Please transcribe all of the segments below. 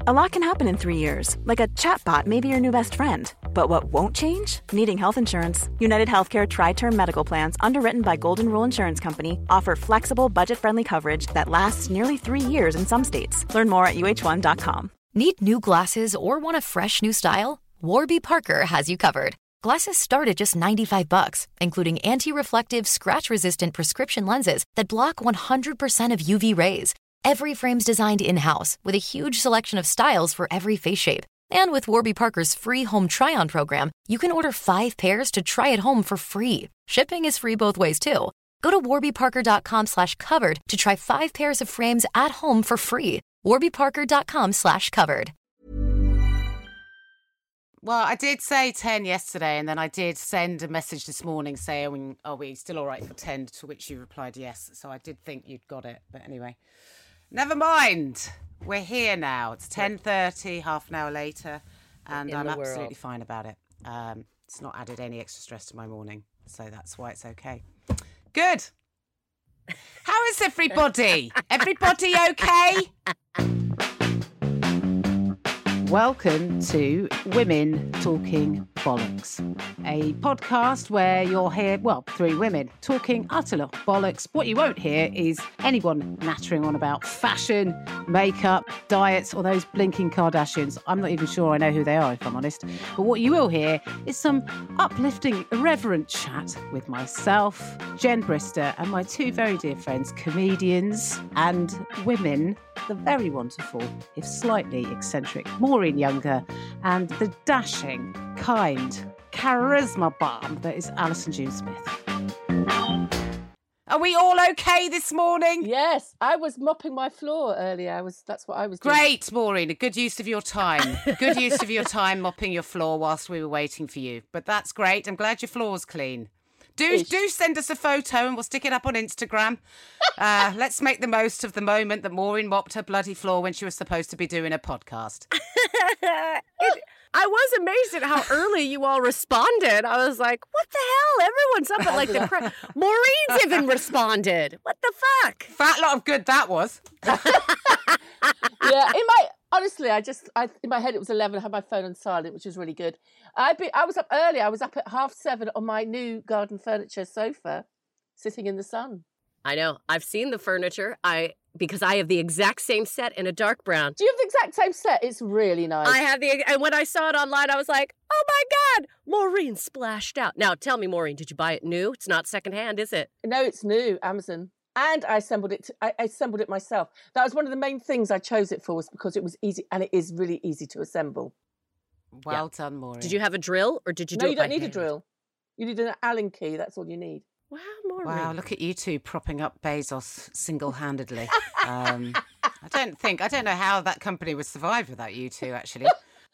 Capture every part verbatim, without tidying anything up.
A lot can happen in three years, like a chatbot may be your new best friend. But what won't change? Needing health insurance. United Healthcare Tri-Term Medical Plans, underwritten by Golden Rule Insurance Company, offer flexible, budget-friendly coverage that lasts nearly three years in some states. Learn more at U H one dot com. Need new glasses or want a fresh new style? Warby Parker has you covered. Glasses start at just ninety-five bucks, including anti-reflective, scratch-resistant prescription lenses that block one hundred percent of U V rays. Every frame's designed in-house with a huge selection of styles for every face shape. And with Warby Parker's free home try-on program, you can order five pairs to try at home for free. Shipping is free both ways, too. Go to warbyparker.com slash covered to try five pairs of frames at home for free. warbyparker.com slash covered. Well, I did say ten yesterday, and then I did send a message this morning saying, are we still all right for ten, to which you replied yes. So I did think you'd got it. But anyway, never mind. We're here now. It's ten thirty, half an hour later, and In I'm the absolutely world. fine about it. Um, it's not added any extra stress to my morning, so that's why it's okay. Good. How is everybody? Everybody okay? Welcome to Women Talking Bollocks, a podcast where you'll hear, well, three women talking utter bollocks. What you won't hear is anyone nattering on about fashion, makeup, diets, or those blinking Kardashians. I'm not even sure I know who they are, if I'm honest. But what you will hear is some uplifting, irreverent chat with myself, Jen Brister, and my two very dear friends, comedians and women, the very wonderful, if slightly eccentric, Maureen Younger, and the dashing, kind, charisma bomb that is Alison June Smith. Are we all okay this morning? Yes, I was mopping my floor earlier. I was. That's what I was doing. Great, Maureen. A good use of your time. Good use of your time mopping your floor whilst we were waiting for you. But that's great. I'm glad your floor's clean. Do Ish. do send us a photo and we'll stick it up on Instagram. Uh, let's make the most of the moment that Maureen mopped her bloody floor when she was supposed to be doing a podcast. it, I was amazed at how early you all responded. I was like, what the hell? Everyone's up at like the... Cra- Maureen's even responded. What the fuck? Fat lot of good that was. Yeah, in my... Honestly, I just... I, in my head, it was eleven. I had my phone on silent, which was really good. I be, I was up early. I was up at half seven on my new garden furniture sofa, sitting in the sun. I know. I've seen the furniture. I because I have the exact same set in a dark brown. Do you have the exact same set? It's really nice. I have the... And when I saw it online, I was like, oh my God, Maureen splashed out. Now, tell me, Maureen, did you buy it new? It's not secondhand, is it? No, it's new, Amazon. And I assembled it. I, I assembled it myself. That was one of the main things I chose it for, was because it was easy, and it is really easy to assemble. Well yeah. done, Maureen. Did you have a drill, or did you no, do you it don't by need hand? a drill. You need an Allen key. That's all you need. Wow, Maureen. Wow, look at you two propping up Bezos single-handedly. um, I don't think, I don't know how that company would survive without you two, actually.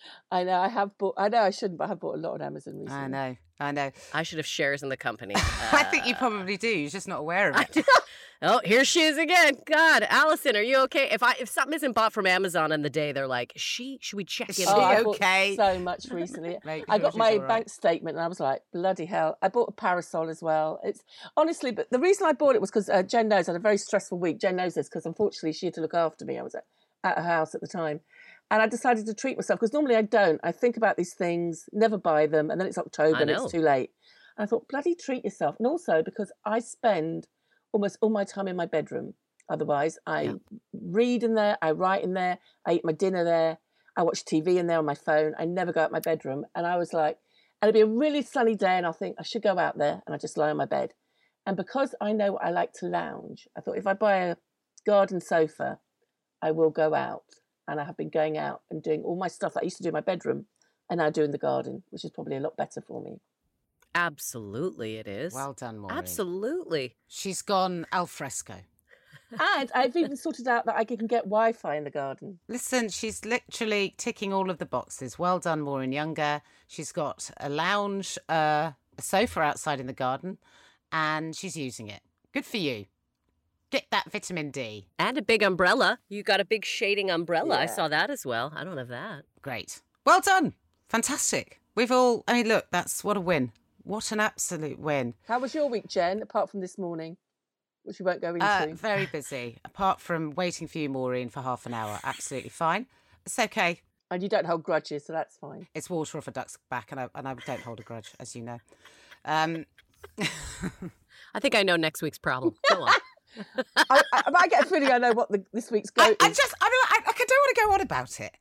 I know, I have bought, I know I shouldn't, but I have bought a lot on Amazon recently. I know, I know. I should have shares in the company. Uh, I think you probably do. You're just not aware of it. Oh, here she is again. God, Alison, are you okay? If I if something isn't bought from Amazon in the day, they're like, she should we check in? Oh, Oh, I okay. bought so much recently. Make I sure got she's my all right. bank statement and I was like, bloody hell. I bought a parasol as well. It's honestly, but the reason I bought it was because uh, Jen knows I had a very stressful week. Jen knows this because unfortunately she had to look after me. I was at, at her house at the time. And I decided to treat myself because normally I don't. I think about these things, never buy them. And then it's October I and know. it's too late. And I thought, bloody treat yourself. And also because I spend almost all my time in my bedroom. Otherwise, I Yeah. read in there, I write in there, I eat my dinner there, I watch T V in there on my phone. I never go out my bedroom. And I was like, and it'd be a really sunny day and I'll think I should go out there, and I just lie on my bed. And because I know I like to lounge, I thought if I buy a garden sofa, I will go out. And I have been going out and doing all my stuff that I used to do in my bedroom and now do in the garden, which is probably a lot better for me. Absolutely, it is. Well done, Maureen. Absolutely. She's gone al fresco. And I've even sorted out that I can get Wi-Fi in the garden. Listen, she's literally ticking all of the boxes. Well done, Maureen Younger. She's got a lounge, uh, a sofa outside in the garden, and she's using it. Good for you. Get that vitamin D. And a big umbrella. You got a big shading umbrella. I Yeah. saw that as well. I don't have that. Great. Well done. Fantastic. We've all, I mean, look, that's what a win. What an absolute win. How was your week, Jen, apart from this morning, which we won't go into? Uh, very busy. Apart from waiting for you, Maureen, for half an hour. Absolutely fine. It's okay. And you don't hold grudges, so that's fine. It's water off a duck's back, and I, and I don't hold a grudge, as you know. Um, I think I know next week's problem. Go on. I, I, I get a feeling I know what the, this week's go I, is. I just, I don't, I, I don't want to go on about it.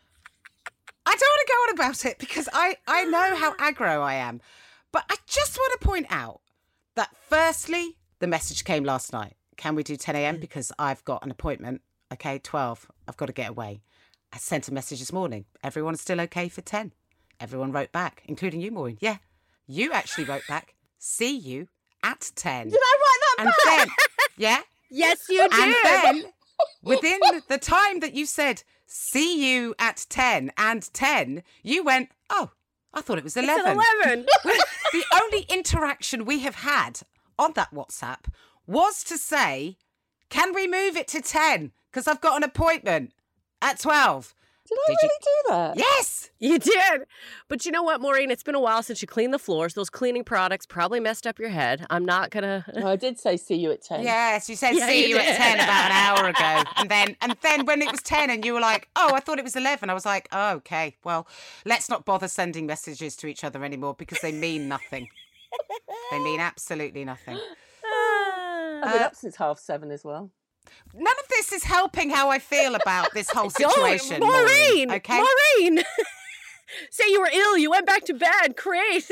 I don't want to go on about it because I, I know how aggro I am. But I just want to point out that firstly, the message came last night. Can we do ten a.m? Because I've got an appointment. Okay, twelve. I've got to get away. I sent a message this morning. Everyone's still okay for ten. Everyone wrote back, including you, Maureen. Yeah, you actually wrote back. See you at ten. Did I write that and back? then, yeah. Yes, you did. And then, within the time that you said, see you at ten and ten, you went, oh, I thought it was eleven. It's at eleven. The only interaction we have had on that WhatsApp was to say, can we move it to ten? Because I've got an appointment at twelve. Did I Did really you- do that? Yes. You did. But you know what, Maureen? It's been a while since you cleaned the floors. Those cleaning products probably messed up your head. I'm not going to... No, I did say see you at ten. Yes, you said Yeah, see you you at did. ten about an hour ago. And then and then when it was ten and you were like, oh, I thought it was eleven. I was like, oh, okay, well, let's not bother sending messages to each other anymore because they mean nothing. They mean absolutely nothing. I've been up since half seven as well. None of this is helping how I feel about this whole Don't, situation. Maureen! Okay? Maureen! Say you were ill. You went back to bed. Great.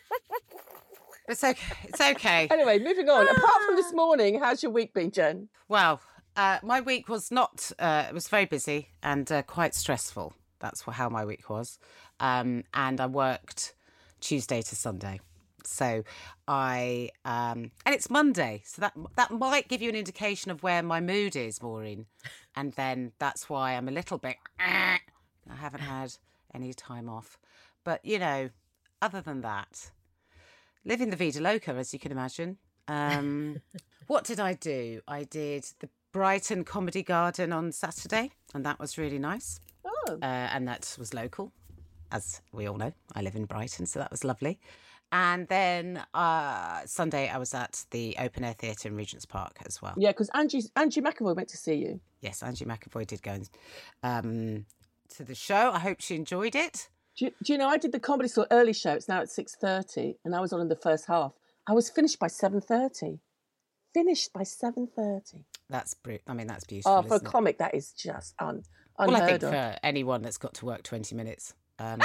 It's okay. It's okay. Anyway, moving on. Apart from this morning, how's your week been, Jen? Well, uh, my week was not, uh, it was very busy and uh, quite stressful. That's wh- how my week was. Um, and I worked Tuesday to Sunday. So I, um, and it's Monday. So that that might give you an indication of where my mood is, Maureen. And then that's why I'm a little bit, I haven't had any time off. But, you know, other than that, living the vida loca, as you can imagine. Um, what did I do? I did the Brighton Comedy Garden on Saturday, and that was really nice. Oh. Uh, and that was local, as we all know. I live in Brighton, so that was lovely. And then uh, Sunday, I was at the Open Air Theatre in Regent's Park as well. Yeah, because Angie, Angie McAvoy went to see you. Yes, Angie McAvoy did go and, um, to the show. I hope she enjoyed it. Do you, do you know, I did the Comedy Store early show. It's now at six thirty, and I was on in the first half. I was finished by seven thirty. Finished by seven thirty. That's br- I mean, that's beautiful. Oh, for a isn't it? comic, that is just un- unheard Well, I think of. for anyone that's got to work twenty minutes. Um,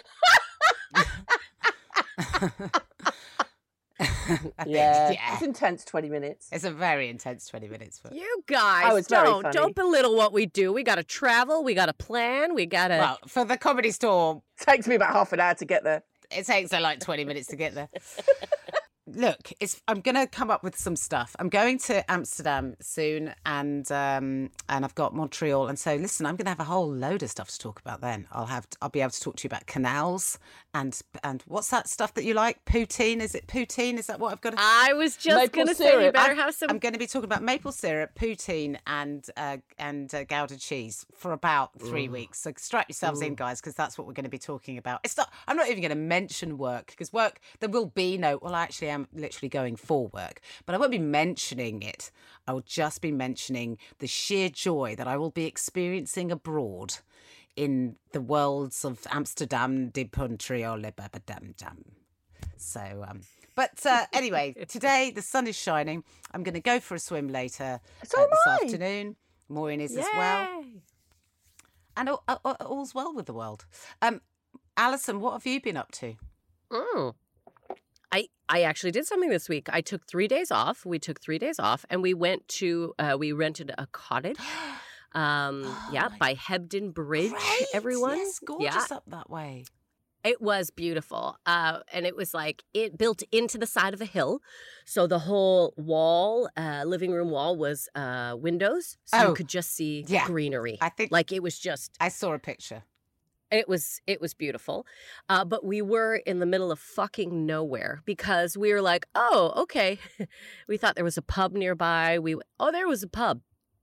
I think, Yeah. yeah. It's intense twenty minutes. It's a very intense twenty minutes. But, You guys, Oh, it's very don't funny. don't belittle what we do. We got to travel. We got to plan. We got to. well, for the Comedy Store, Takes me about half an hour to get there. it takes her like twenty minutes to get there. Look, it's. I'm going to come up with some stuff. I'm going to Amsterdam soon, and um, and I've got Montreal, and so listen, I'm going to have a whole load of stuff to talk about. Then I'll have. I'll be able to talk to you about canals and and what's that stuff that you like? Poutine? Is it poutine? Is that what I've got? To... I was just Maple going to say you syrup. better I'm, have some. I'm going to be talking about maple syrup, poutine, and uh, and uh, Gouda cheese for about three weeks. So strap yourselves in, guys, because that's what we're going to be talking about. It's not. I'm not even going to mention work because work. There will be no. Well, actually, I'm literally going for work, but I won't be mentioning it. I will just be mentioning the sheer joy that I will be experiencing abroad in the worlds of Amsterdam, de Montreal, Babadam Dam. So, um, but uh, anyway, today the sun is shining. I'm going to go for a swim later So uh, am this I. afternoon. Maureen is as well, Yay. and all, all, all's well with the world. Um, Alison, what have you been up to? Mm. I I actually did something this week. I took three days off. We took three days off, and we went to. Uh, we rented a cottage. Um, Oh, yeah, my- by Hebden Bridge. Great. Everyone, Yes, gorgeous up that way. It was beautiful. Uh, and it was like it built into the side of a hill. So the whole wall, uh, living room wall was uh, windows. So Oh, you could just see yeah. greenery. I think Like it was just, I saw a picture. it was, it was beautiful. Uh, but we were in the middle of fucking nowhere because we were like, oh, okay. We thought there was a pub nearby. We, oh, there was a pub.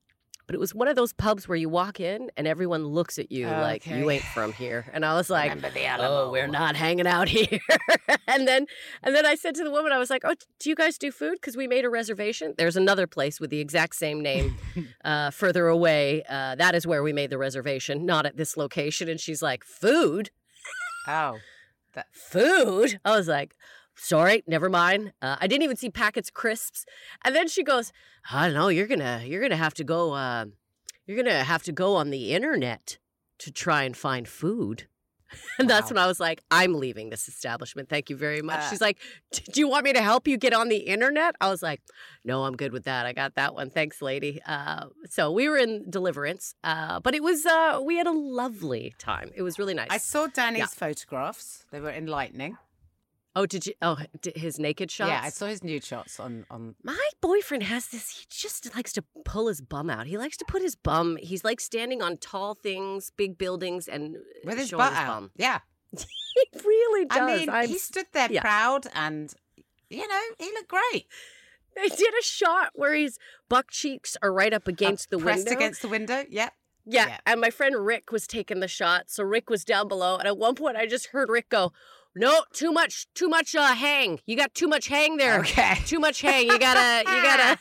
but it was one of those pubs where you walk in and everyone looks at you Oh, like, okay. you ain't from here. And I was like, Remember the Alamo. oh, we're not hanging out here. and then and then I said to the woman, I was like, oh, do you guys do food? Because we made a reservation. There's another place with the exact same name uh, further away. Uh, that is where we made the reservation, not at this location. And she's like, food? Oh. That... Food? I was like, sorry, never mind. Uh, I didn't even see packets of crisps. And then she goes, I don't know, you're gonna you're gonna have to go uh, you're gonna have to go on the internet to try and find food. And Wow. that's when I was like, I'm leaving this establishment. Thank you very much. Uh, She's like, do you want me to help you get on the internet? I was like, no, I'm good with that. I got that one. Thanks, lady. Uh, so we were in Deliverance, uh, but it was uh, we had a lovely time. It was really nice. I saw Danny's Yeah. photographs. They were enlightening. Oh, did you? Oh, d- his naked shots? Yeah, I saw his nude shots on... on... My boyfriend has this, he just likes to pull his bum out. He likes to put his bum, he's like standing on tall things, big buildings, and with his showing butt his out. bum. Yeah. He really does. I mean, I'm- he stood there yeah. proud and, you know, he looked great. They did a shot where his buck cheeks are right up against Uh, the pressed window. against the window, yep. yeah. yeah. And my friend Rick was taking the shot, so Rick was down below, and at one point I just heard Rick go, no, too much, too much uh, hang. You got too much hang there. Okay. Too much hang. You gotta, you gotta.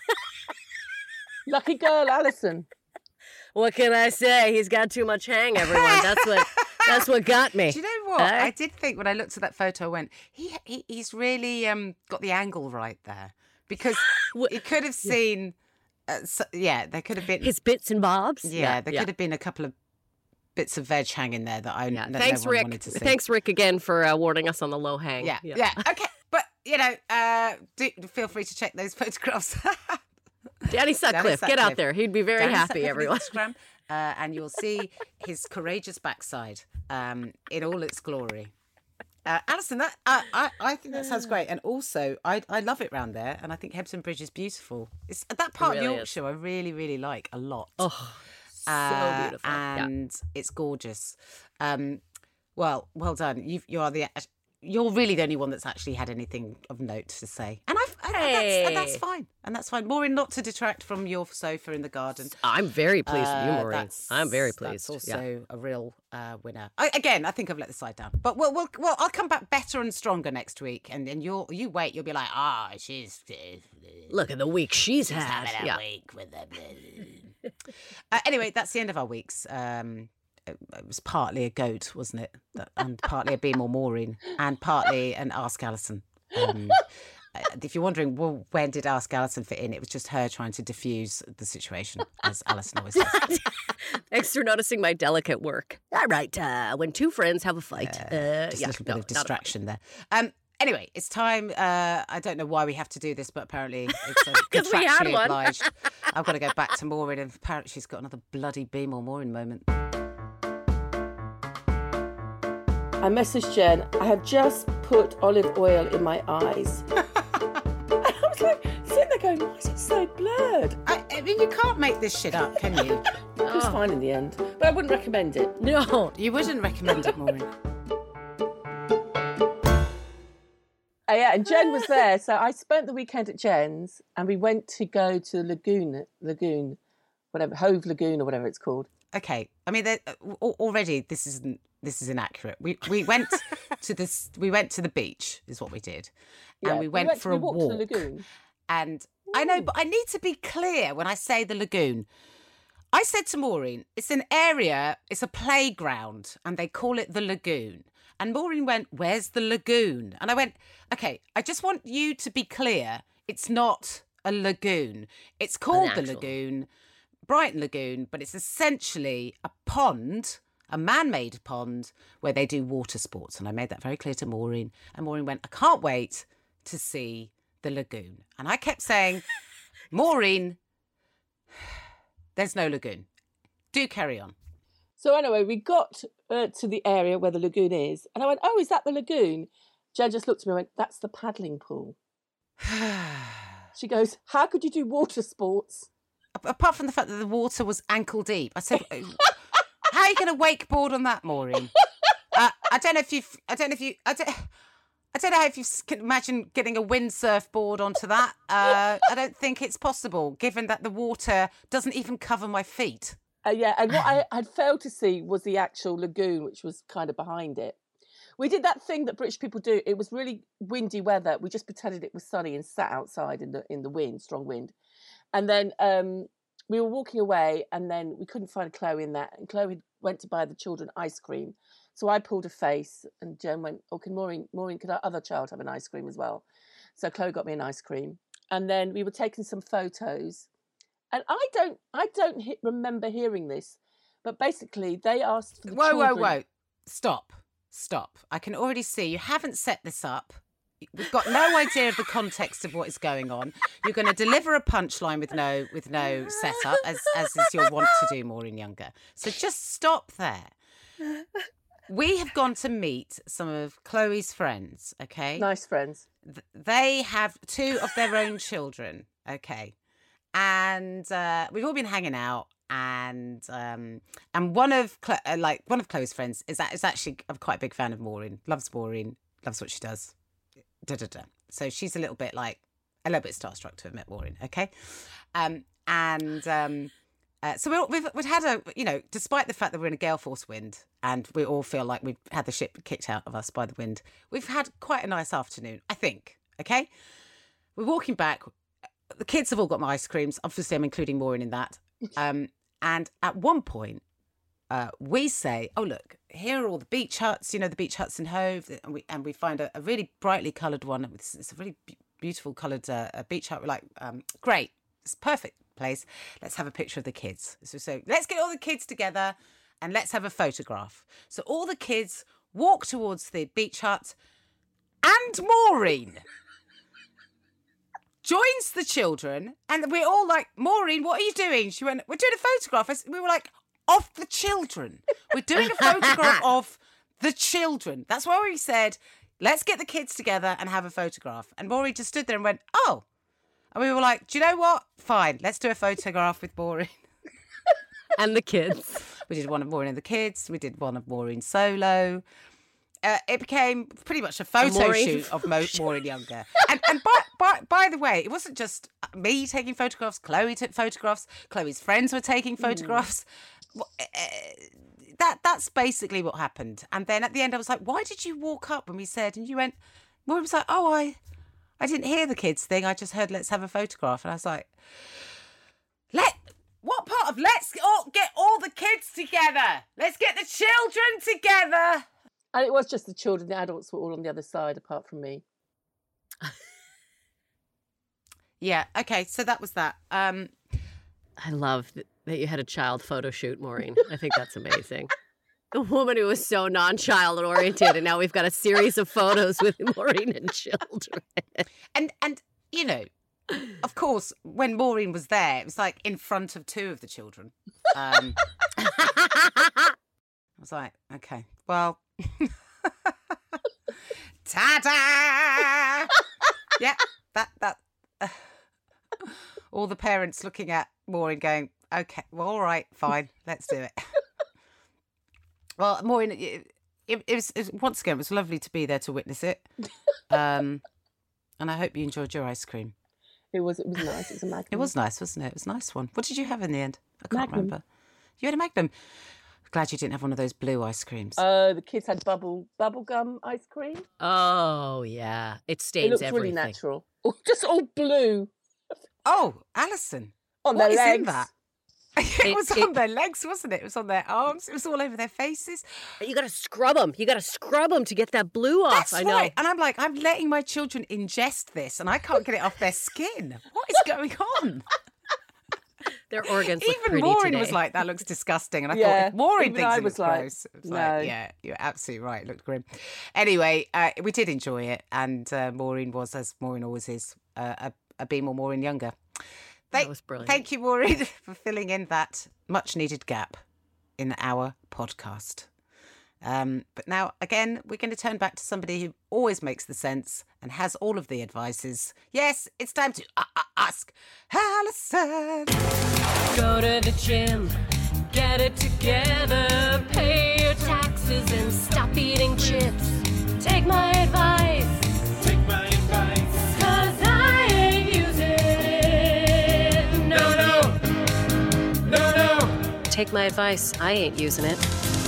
Lucky girl, Alison. What can I say? He's got too much hang, everyone. That's what, that's what got me. Do you know what? Eh? I did think when I looked at that photo, I went, he, he he's really um got the angle right there. Because you could have seen, uh, so, yeah, there could have been, His bits and bobs. yeah, there could have been a couple of bits of veg hanging there that I Yeah. that Thanks, no one Rick. wanted to see. Thanks, Rick, again for uh, warning us on the low hang. Yeah, yeah, okay. But, you know, uh, do feel free to check those photographs. Danny Sutcliffe, get out Sutcliffe. there. He'd be very Danny happy, Sutcliffe on everyone. Instagram, uh, and you'll see his courageous backside um, in all its glory. Uh, Alison, that uh, I I think that sounds great, and also I I love it round there, and I think Hebden Bridge is beautiful. It's that part really of is. Yorkshire I really really like a lot. Oh, so Uh, beautiful. Yeah. and it's gorgeous. Um, well, well done. You you are the you're really the only one that's actually had anything of note to say, and I've and that's, and that's Hey. fine, and that's fine. Maureen, not to detract from your sofa in the garden. I'm very pleased with you, Uh, Maureen. that's- I'm very pleased. That's Yeah. also a real uh, winner. I, again, I think I've let the side down, but we'll, we'll, well, I'll come back better and stronger next week, and and you'll you wait. You'll be like, ah, she's Look at the week she's she's had. having a Yeah. week with them. uh, anyway, that's the end of our weeks. Um, it, it was partly a goat, wasn't it? That- And partly a Be More Maureen, and partly an Ask Alison. Um, uh, if you're wondering, well, when did Ask Alison fit in? It was just her trying to diffuse the situation, as Alison always says. Thanks for noticing my delicate work. All right. Uh, when two friends have a fight. Uh, Just yeah, a little bit no, of not a- distraction there. Um, anyway, it's time. Uh, I don't know why we have to do this, but apparently it's uh, 'Cause we had contractually one. obliged. I've got to go back to Maureen, and apparently she's got another bloody Be More Maureen moment. I messaged Jen, I have just put olive oil in my eyes. And I was like, sitting there going, why is it so blurred? I, I mean, you can't make this shit up, can you? It was fine in the end, but I wouldn't recommend it. No. You wouldn't recommend it, Maureen. Oh, yeah, and Jen was there, so I spent the weekend at Jen's, and we went to go to Lagoon, Lagoon, whatever, Hove Lagoon or whatever it's called. Okay, I mean, there- al- already this isn't this is inaccurate. We we went to this. We went to the beach, is what we did, and Yeah, we went, for we a walked walk. to the lagoon. And I know, but I need to be clear when I say the lagoon. I said to Maureen, it's an area, it's a playground, and they call it the lagoon. And Maureen went, where's the lagoon? And I went, okay, I just want you to be clear. It's not a lagoon. It's called the actual- lagoon, Brighton Lagoon, but it's essentially a pond, a man-made pond, where they do water sports. And I made that very clear to Maureen. And Maureen went, I can't wait to see the lagoon. And I kept saying, Maureen, there's no lagoon. Do carry on. So anyway, we got uh, to the area where the lagoon is, and I went, oh, is that the lagoon? Jen just looked at me and went, that's the paddling pool. She goes, how could you do water sports? Apart from the fact that the water was ankle deep, I said, "How are you going to wakeboard on that, Maureen?" uh, I don't know if you. I don't know if you. I don't. I don't know if you can imagine getting a windsurf board onto that. Uh, I don't think it's possible, given that the water doesn't even cover my feet. Uh, yeah, and what I had failed to see was the actual lagoon, which was kind of behind it. We did that thing that British people do. It was really windy weather. We just pretended it was sunny and sat outside in the in the wind, strong wind. And then um, we were walking away, and then we couldn't find Chloe in that. And Chloe went to buy the children ice cream. So I pulled a face, and Jen went, "Oh, can Maureen, Maureen, could our other child have an ice cream as well?" So Chloe got me an ice cream, and then we were taking some photos. And I don't, I don't he- remember hearing this, but basically they asked for the whoa, children. Whoa, whoa, whoa! Stop, stop! I can already see you haven't set this up. We've got no idea of the context of what is going on. You're going to deliver a punchline with no, with no setup, as as is your wont to do, Maureen Younger. So just stop there. We have gone to meet some of Chloe's friends. Okay, Nice friends. Th- They have two of their own children. Okay. And uh, we've all been hanging out, and um, and one of Cl- uh, like one of Chloe's friends is that is actually I'm quite a big fan of Maureen. Loves Maureen, loves what she does. Da da da. So she's a little bit like a little bit starstruck to have met Maureen. Okay, um, and um, uh, so we, we've we've had a you know despite the fact that we're in a gale force wind and we all feel like we've had the ship kicked out of us by the wind, we've had quite a nice afternoon. I think. Okay, we're walking back. The kids have all got my ice creams. Obviously, I'm including Maureen in that. Um, and at one point, uh, we say, "Oh, look, here are all the beach huts. You know, the beach huts in Hove." And we and we find a, a really brightly coloured one. It's, it's a really b- beautiful coloured uh, a beach hut. We're like, um, "Great, it's a perfect place. Let's have a picture of the kids." So, so let's get all the kids together and let's have a photograph. So all the kids walk towards the beach hut, and Maureen joins the children, and we're all like, "Maureen, what are you doing?" She went, "We're doing a photograph." We were like, "Of the children? We're doing a photograph of the children." That's why we said, "Let's get the kids together and have a photograph." And Maureen just stood there and went, "Oh." And we were like, "Do you know what? Fine, let's do a photograph with Maureen." And the kids. We did one of Maureen and the kids. We did one of Maureen solo. Uh, it became pretty much a photo Maureen. shoot of Mo- Maureen Younger. And, and by, by, by the way, it wasn't just me taking photographs. Chloe took photographs. Chloe's friends were taking photographs. Mm. Uh, that That's basically what happened. And then at the end, I was like, "Why did you walk up when we said?" And you went, Maureen was like, "Oh, I, I didn't hear the kids thing. I just heard let's have a photograph." And I was like, let... What part of let's all get all the kids together? Let's get the children together. And it was just the children, the adults were all on the other side, apart from me. Yeah, okay, so that was that. Um, I love th- that you had a child photo shoot, Maureen. I think that's amazing. The woman who was so non-child oriented, and now we've got a series of photos with Maureen and children. and, and you know, of course, when Maureen was there, it was like in front of two of the children. Um, I was like, okay, well... Ta-da! Yeah, that that. Uh, all the parents looking at Maureen, going, "Okay, well, all right, fine, let's do it." Well, Maureen, it, it, it, was, it was once again, it was lovely to be there to witness it, um, and I hope you enjoyed your ice cream. It was. It was nice. It was a Magnum. It was nice, wasn't it? It was a nice one. What did you have in the end? I can't Magnum. remember. You had a Magnum. Glad you didn't have one of those blue ice creams. Oh, uh, the kids had bubble bubble gum ice cream. Oh, yeah. It stains It looks everything. really natural. Oh, just all blue. Oh, Alison. On What their is legs. in that? It, It- was it- on their legs, wasn't it? It was on their arms. It was all over their faces. You got to scrub them. You got to scrub them to get that blue off. That's I know. right. And I'm like, I'm letting my children ingest this, and I can't get it off their skin. What is going on? Their organs look Even pretty Maureen today. was like, "That looks disgusting," and I Yeah, thought, if Maureen even thinks I it was looks like, gross, it was no. like, yeah, you're absolutely right. It looked grim. Anyway, uh, we did enjoy it, and uh, Maureen was, as Maureen always is, uh, a, a be more Maureen Younger. Thank, was brilliant. Thank you, Maureen, for filling in that much-needed gap in our podcast. Um, but now, again, we're going to turn back to somebody who always makes the sense and has all of the advices. Yes, it's time to uh, uh, ask Alison. Go to the gym, get it together, pay your taxes and stop eating chips. Take my advice, take my advice. I ain't using it.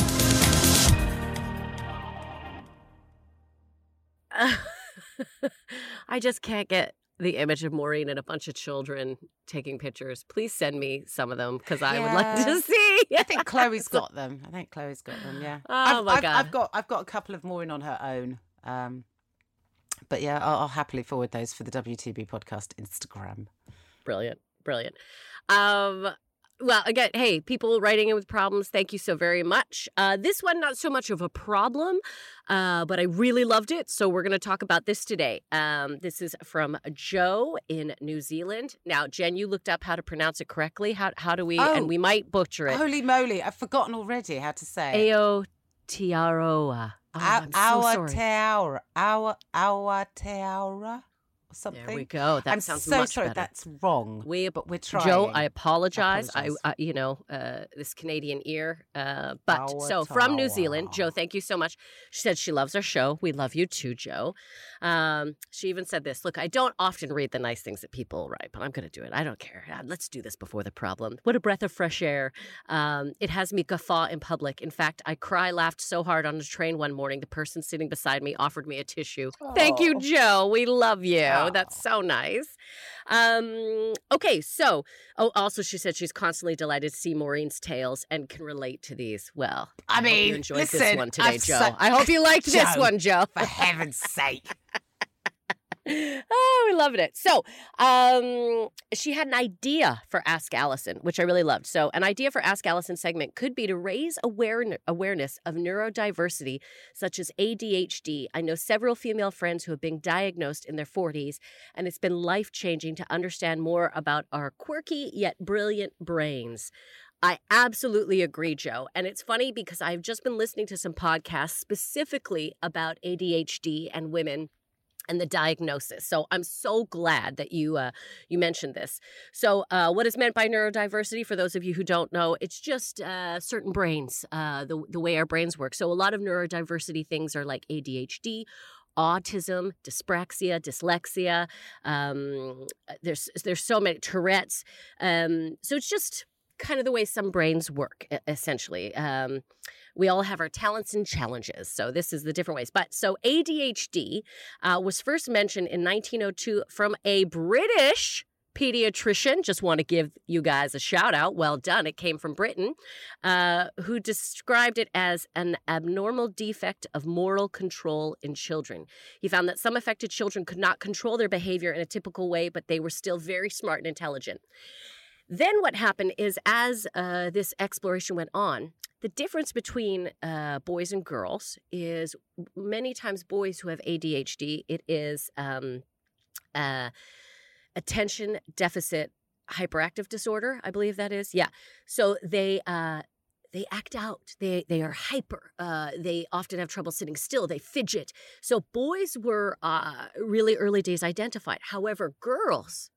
I just can't get the image of Maureen and a bunch of children taking pictures. Please send me some of them because I Yeah. would like to see. I think Chloe's got them. I think Chloe's got them. Yeah. Oh I've, my I've, God. I've got I've got a couple of Maureen on her own. Um, but yeah, I'll, I'll happily forward those for the W T B podcast Instagram. Brilliant. Brilliant. Um, well, again, hey, people writing in with problems, thank you so very much. Uh, this one, not so much of a problem, uh, but I really loved it. So we're going to talk about this today. Um, this is from Joe in New Zealand. Now, Jen, you looked up how to pronounce it correctly. How how do we, Oh. and we might butcher it. Holy moly, I've forgotten already how to say it. Aotearoa. Oh, I'm so Our sorry. Aotearoa. Our Aotearoa. Or something. There we go. That I'm sounds so much sorry. better. That's wrong. We, but we're trying. Joe, I apologize. I, Apologise. I you know, uh, this Canadian ear. Uh, but so from New Zealand, Joe, thank you so much. She said she loves our show. We love you too, Joe. Um, she even said this. Look, I don't often read the nice things that people write, but I'm going to do it. I don't care. Uh, Let's do this before the problem. What a breath of fresh air. Um, it has me guffaw in public. In fact, I cry laughed so hard on a train one morning. The person sitting beside me offered me a tissue. Thank you, Oh. Joe. We love you. Oh. That's so nice. Um, okay, so, oh, also she said she's constantly delighted to see Maureen's tales and can relate to these. Well, I hope mean, you enjoyed this listen, one today, I've Joe. sa- I hope you liked this Joe, one, Joe. For heaven's sake. Oh, we loved it. So, um, she had an idea for Ask Allison, which I really loved. So, an idea for Ask Allison segment could be to raise aware- awareness of neurodiversity, such as A D H D. I know several female friends who have been diagnosed in their forties, and it's been life-changing to understand more about our quirky yet brilliant brains. I absolutely agree, Joe. And it's funny because I've just been listening to some podcasts specifically about A D H D and women and the diagnosis. So I'm so glad that you uh, you mentioned this. So uh, what is meant by neurodiversity, for those of you who don't know, it's just uh, certain brains, uh, the, the way our brains work. So a lot of neurodiversity things are like A D H D, autism, dyspraxia, dyslexia. Um, there's, there's so many, Tourette's. Um, so it's just kind of the way some brains work, e- essentially. Um, we all have our talents and challenges. So this is the different ways. But so A D H D uh, was first mentioned in nineteen oh two from a British pediatrician. Just want to give you guys a shout out. Well done. It came from Britain, uh, who described it as an abnormal defect of moral control in children. He found that some affected children could not control their behavior in a typical way, but they were still very smart and intelligent. Then what happened is, as uh, this exploration went on, the difference between uh, boys and girls is many times boys who have A D H D, it is um, uh, attention deficit hyperactive disorder, I believe that is. Yeah. So they uh, they act out. They they are hyper. Uh, they often have trouble sitting still. They fidget. So boys were uh, really early days identified. However, girls,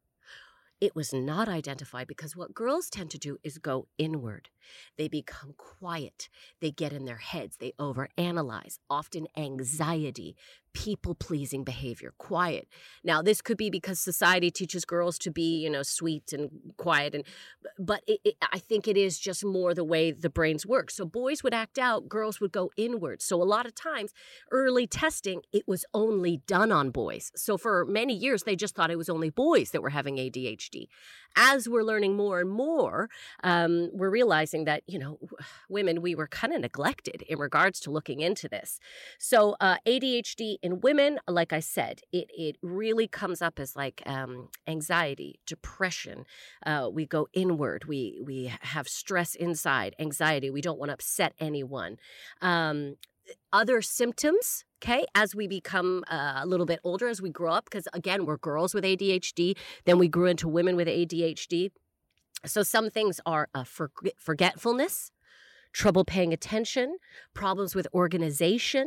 it was not identified because what girls tend to do is go inward. They become quiet. They get in their heads. They overanalyze, often anxiety, people-pleasing behavior, quiet. Now, this could be because society teaches girls to be, you know, sweet and quiet, and but it, it, I think it is just more the way the brains work. So boys would act out, girls would go inward. So a lot of times, early testing, it was only done on boys. So for many years, they just thought it was only boys that were having A D H D. As we're learning more and more, um, we're realizing that, you know, women, we were kind of neglected in regards to looking into this. So uh, A D H D in women, like I said, it it really comes up as like um, anxiety, depression. Uh, we go inward. We we have stress inside, anxiety. We don't want to upset anyone. Um, other symptoms, okay, as we become uh, a little bit older, as we grow up, because again, we're girls with A D H D, then we grew into women with A D H D. So some things are uh, forg- forgetfulness, trouble paying attention, problems with organization.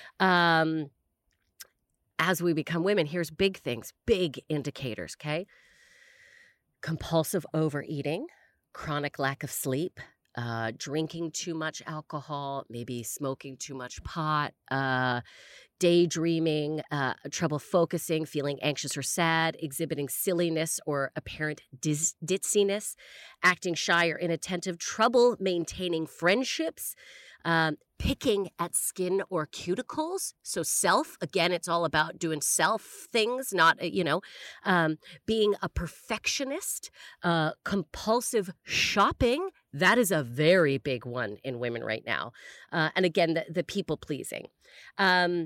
Um, as we become women, here's big things, big indicators, okay? Compulsive overeating, chronic lack of sleep, uh, drinking too much alcohol, maybe smoking too much pot, uh, daydreaming, uh, trouble focusing, feeling anxious or sad, exhibiting silliness or apparent diz- ditziness, acting shy or inattentive, trouble maintaining friendships, um, picking at skin or cuticles. So self, again, it's all about doing self things, not, uh, you know, um, being a perfectionist, uh, compulsive shopping. That is a very big one in women right now. Uh, and again, the, the people pleasing. Um,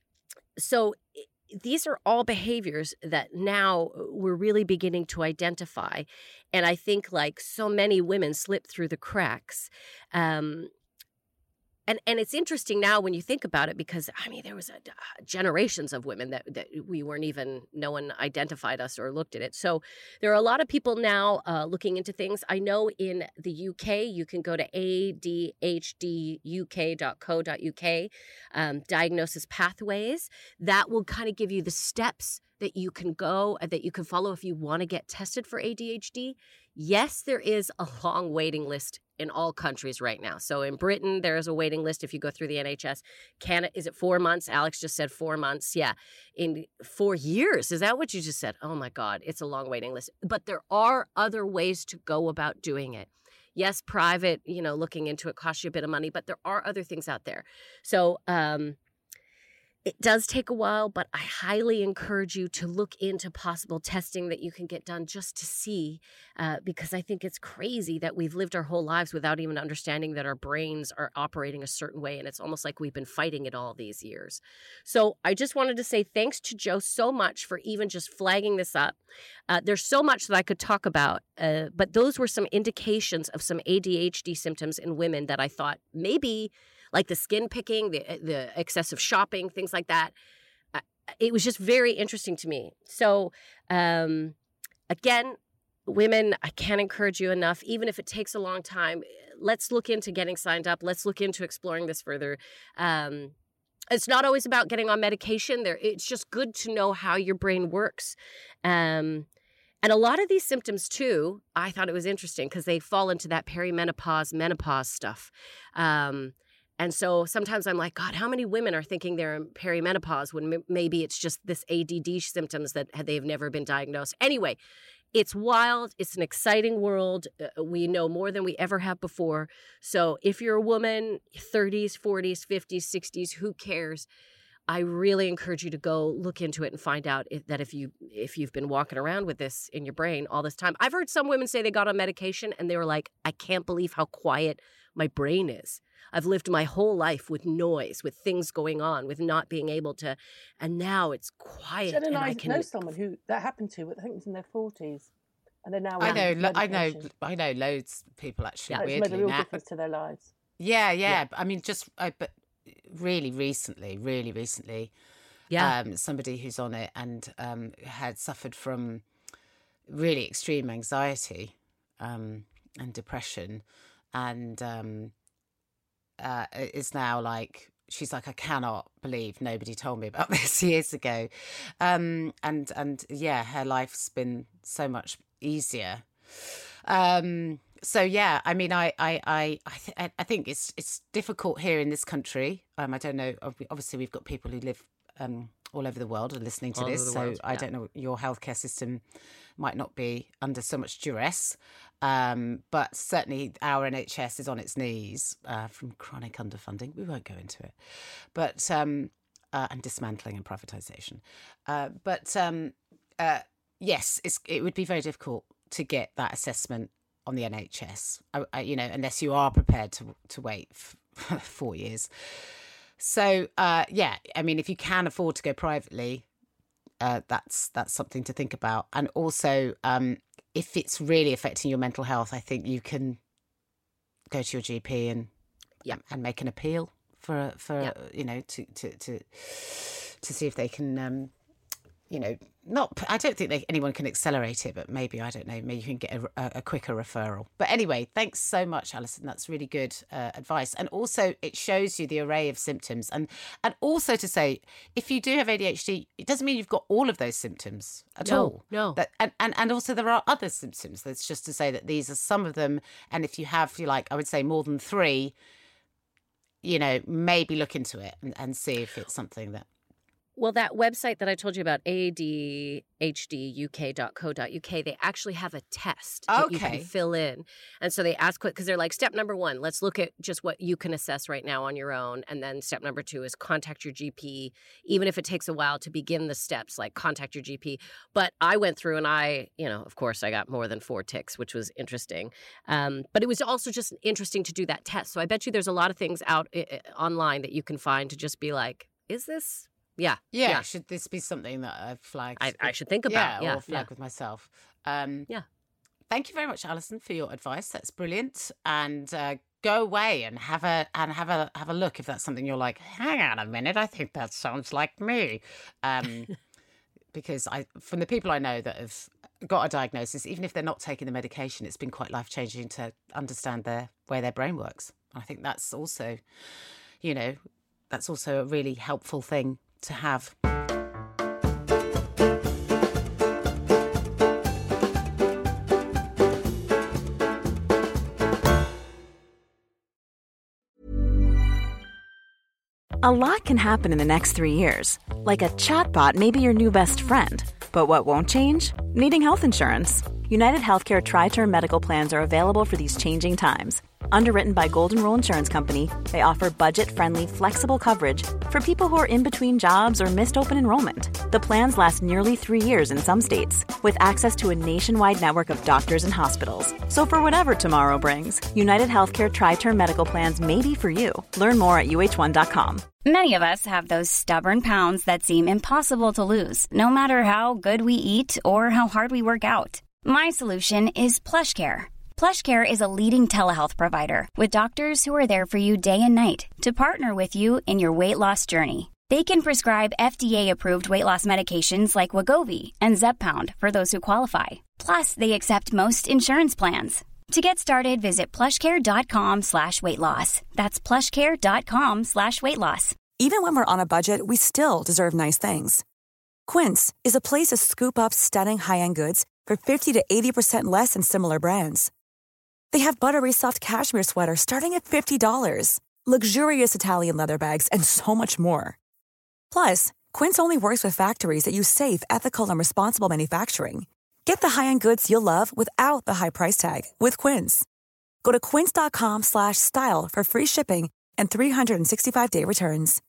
so these are all behaviors that now we're really beginning to identify. And I think like so many women slip through the cracks. Um, And and it's interesting now when you think about it, because, I mean, there was a, uh, generations of women that, that we weren't even, no one identified us or looked at it. So there are a lot of people now uh, looking into things. I know in the U K, you can go to A D H D U K dot co dot U K, um, diagnosis pathways. That will kind of give you the steps that you can go, uh, that you can follow if you want to get tested for A D H D. Yes, there is a long waiting list in all countries right now. So in Britain, there is a waiting list if you go through the N H S. Canada, is it four months? Alex just said four months. Yeah. In four years. Is that what you just said? Oh my God, it's a long waiting list. But there are other ways to go about doing it. Yes, private, you know, looking into it costs you a bit of money, but there are other things out there. So, um, it does take a while, but I highly encourage you to look into possible testing that you can get done just to see, uh, because I think it's crazy that we've lived our whole lives without even understanding that our brains are operating a certain way, and it's almost like we've been fighting it all these years. So I just wanted to say thanks to Jo so much for even just flagging this up. Uh, there's so much that I could talk about, uh, but those were some indications of some A D H D symptoms in women that I thought maybe, like the skin picking, the the excessive shopping, things like that. Uh, it was just very interesting to me. So, um, again, women, I can't encourage you enough, even if it takes a long time, let's look into getting signed up. Let's look into exploring this further. Um, it's not always about getting on medication. There, it's just good to know how your brain works. Um, and a lot of these symptoms, too, I thought it was interesting because they fall into that perimenopause, menopause stuff. Um And so sometimes I'm like, God, how many women are thinking they're in perimenopause when m- maybe it's just this A D D symptoms that they've never been diagnosed. Anyway, it's wild. It's an exciting world. Uh, we know more than we ever have before. So if you're a woman, thirties, forties, fifties, sixties, who cares? I really encourage you to go look into it and find out if, that if, you, if you've been walking around with this in your brain all this time. I've heard some women say they got on medication and they were like, I can't believe how quiet my brain is. I've lived my whole life with noise, with things going on, with not being able to, and now it's quiet. Jen and, and I, I can know someone who that happened to. I think it was in their forties, and they're now. I on know, lo- I know, medication. I know loads of people actually. Yeah, it's weirdly made a real now. difference to their lives. Yeah, yeah. I mean, just I, but really recently, really recently, Yeah. um, somebody who's on it and um, had suffered from really extreme anxiety um, and depression, and um, uh, is now like. She's like, I cannot believe nobody told me about this years ago. Um, and, and yeah, her life's been so much easier. Um, so, yeah, I mean, I I, I, I, th- I think it's it's difficult here in this country. Um, I don't know. Obviously, we've got people who live um, all over the world and listening to All this. over the So world, I yeah. don't know, your healthcare system might not be under so much duress. Um, but certainly our N H S is on its knees uh, from chronic underfunding. We won't go into it. But um, uh, and dismantling and privatisation. Uh, but um, uh, yes, it's, it would be very difficult to get that assessment on the N H S, I, I, you know, unless you are prepared to to wait f- four years. So, uh, yeah, I mean, if you can afford to go privately, uh, that's that's something to think about. And also, um, if it's really affecting your mental health, I think you can go to your G P and Yeah. and make an appeal for for Yeah. you know to to to to see if they can um, you know, not, I don't think they, anyone can accelerate it, but maybe, I don't know, maybe you can get a, a, a quicker referral. But anyway, thanks so much, Alison. That's really good uh, advice. And also it shows you the array of symptoms. And and also to say, if you do have A D H D, it doesn't mean you've got all of those symptoms at No, all. no. That, and, and, and also there are other symptoms. That's just to say that these are some of them. And if you have, you like, I would say more than three, you know, maybe look into it and, and see if it's something that... Well, that website that I told you about, A D H D U K dot co dot U K, they actually have a test that you Okay. can fill in. And so they ask, because they're like, step number one, let's look at just what you can assess right now on your own. And then step number two is contact your G P, even if it takes a while to begin the steps, like contact your G P. But I went through and I, you know, of course, I got more than four ticks, which was interesting. Um, but it was also just interesting to do that test. So I bet you there's a lot of things out uh, online that you can find to just be like, is this... Yeah, Yeah, yeah. should this be something that I've flagged? I, I should think about. Yeah, Yeah, or flag yeah. with myself. Um, Yeah. Thank you very much, Alison, for your advice. That's brilliant. And uh, go away and have a and have a have a look if that's something you're like. Hang on a minute, I think that sounds like me. Um, because I, from the people I know that have got a diagnosis, even if they're not taking the medication, it's been quite life changing to understand their where their brain works. I think that's also, you know, that's also a really helpful thing to have. A lot can happen in the next three years. Like a chatbot may be your new best friend. But what won't change? Needing health insurance. United Healthcare Tri-Term Medical Plans are available for these changing times. Underwritten by Golden Rule Insurance Company, they offer budget-friendly, flexible coverage for people who are in between jobs or missed open enrollment. The plans last nearly three years in some states, with access to a nationwide network of doctors and hospitals. So for whatever tomorrow brings, United Healthcare Tri-Term Medical Plans may be for you. Learn more at U H one dot com. Many of us have those stubborn pounds that seem impossible to lose, no matter how good we eat or how hard we work out. My solution is PlushCare. PlushCare is a leading telehealth provider with doctors who are there for you day and night to partner with you in your weight loss journey. They can prescribe F D A-approved weight loss medications like Wegovy and Zepbound for those who qualify. Plus, they accept most insurance plans. To get started, visit plushcare.com slash weight loss. That's plushcare.com slash weight loss. Even when we're on a budget, we still deserve nice things. Quince is a place to scoop up stunning high-end goods for fifty to eighty percent less than similar brands. They have buttery soft cashmere sweaters starting at fifty dollars, luxurious Italian leather bags, and so much more. Plus, Quince only works with factories that use safe, ethical, and responsible manufacturing. Get the high-end goods you'll love without the high price tag with Quince. Go to quince.com slash style for free shipping and three sixty-five day returns.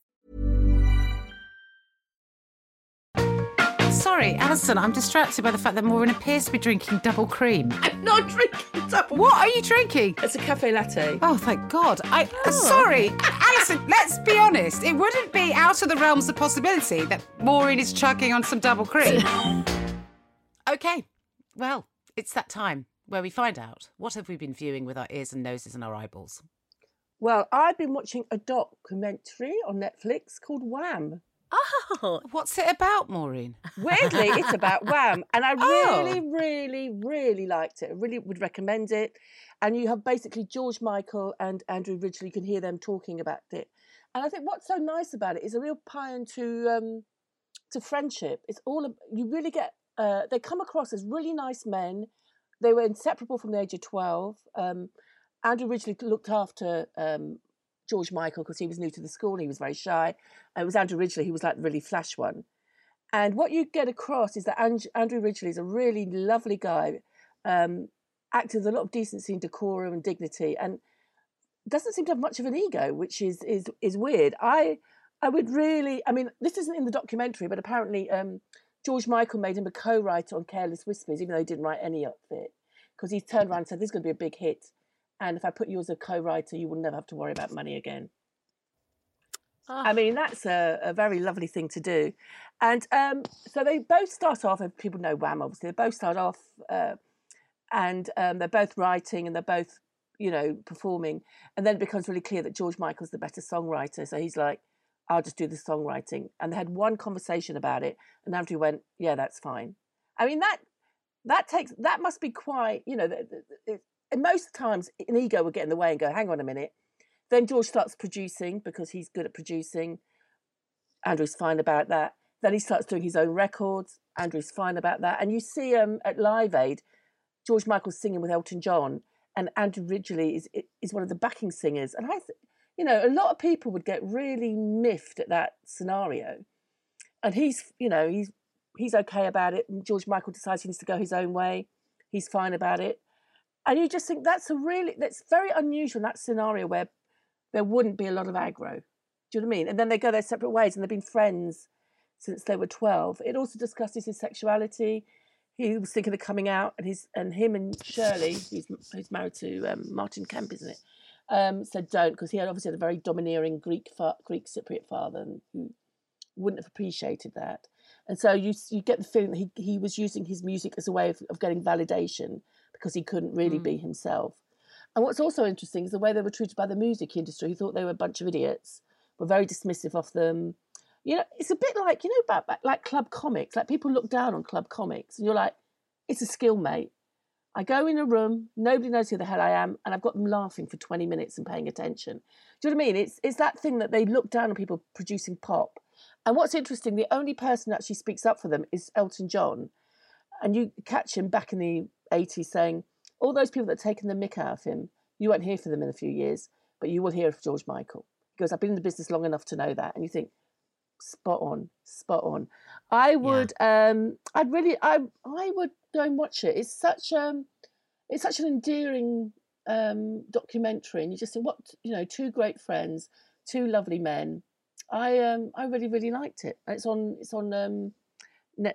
Sorry, Alison, I'm distracted by the fact that Maureen appears to be drinking double cream. I'm not drinking double. What are you drinking? It's a cafe latte. Oh, thank God. I uh, sorry, Alison, let's be honest. It wouldn't be out of the realms of possibility that Maureen is chugging on some double cream. Okay, well, it's that time where we find out what have we been viewing with our ears and noses and our eyeballs. Well, I've been watching a documentary on Netflix called Wham. Oh, What's it about, Maureen? Weirdly, it's about Wham. And I Oh. really, really, really liked it. I really would recommend it. And you have basically George Michael and Andrew Ridgeley. You can hear them talking about it. And I think what's so nice about it is a real pie to um, to friendship. It's all, you really get, uh, they come across as really nice men. They were inseparable from the age of twelve. Um, Andrew Ridgeley looked after um, George Michael because he was new to the school and he was very shy. It was Andrew Ridgeley who was like the really flash one. And what you get across is that And- Andrew Ridgeley is a really lovely guy, um, acted with a lot of decency and decorum and dignity, and doesn't seem to have much of an ego, which is is is weird. I I would really, I mean, this isn't in the documentary, but apparently um, George Michael made him a co-writer on Careless Whispers, even though he didn't write any of it, because he turned around and said, this is going to be a big hit. And if I put you as a co-writer, you will never have to worry about money again. oh. I mean, that's a, a very lovely thing to do. And um, so they both start off, and people know Wham, obviously, they both start off uh, and um, they're both writing and they're both, you know, performing. And then it becomes really clear that George Michael's the better songwriter. So he's like, I'll just do the songwriting. And they had one conversation about it, and Andrew went, yeah, that's fine. I mean, that that takes, that must be quite, you know, the, the, the, and most times an ego would get in the way and go, hang on a minute. Then George starts producing because he's good at producing. Andrew's fine about that. Then he starts doing his own records. Andrew's fine about that. And you see um, at Live Aid, George Michael's singing with Elton John, and Andrew Ridgeley is is one of the backing singers. And I, th- you know, a lot of people would get really miffed at that scenario. And he's, you know, he's he's okay about it. And George Michael decides he needs to go his own way. He's fine about it. And you just think that's a really, that's very unusual in that scenario where there wouldn't be a lot of aggro. Do you know what I mean? And then they go their separate ways, and they've been friends since they were twelve. It also discusses his sexuality. He was thinking of coming out, and his and him and Shirley, who's, who's married to um, Martin Kemp, isn't it? Um, said don't, because he had obviously had a very domineering Greek fa- Greek Cypriot father, and who wouldn't have appreciated that. And so you you get the feeling that he he was using his music as a way of, of getting validation because he couldn't really mm. be himself. And what's also interesting is the way they were treated by the music industry. He thought they were a bunch of idiots, were very dismissive of them. You know, it's a bit like, you know, about, about like club comics. Like people look down on club comics, and you're like, it's a skill, mate. I go in a room, nobody knows who the hell I am, and I've got them laughing for twenty minutes and paying attention. Do you know what I mean? It's it's that thing that they look down on people producing pop. And what's interesting, the only person that actually speaks up for them is Elton John. And you catch him back in the eighties saying, all those people that have taken the mick out of him, you won't hear from them in a few years, but you will hear of George Michael. He goes, I've been in the business long enough to know that. And you think, spot on, spot on. I would, yeah. um, I'd really, I, I would go and watch it. It's such, um, it's such an endearing um, documentary, and you just think, what, you know, two great friends, two lovely men. I, um, I really, really liked it. It's on, it's on um, net,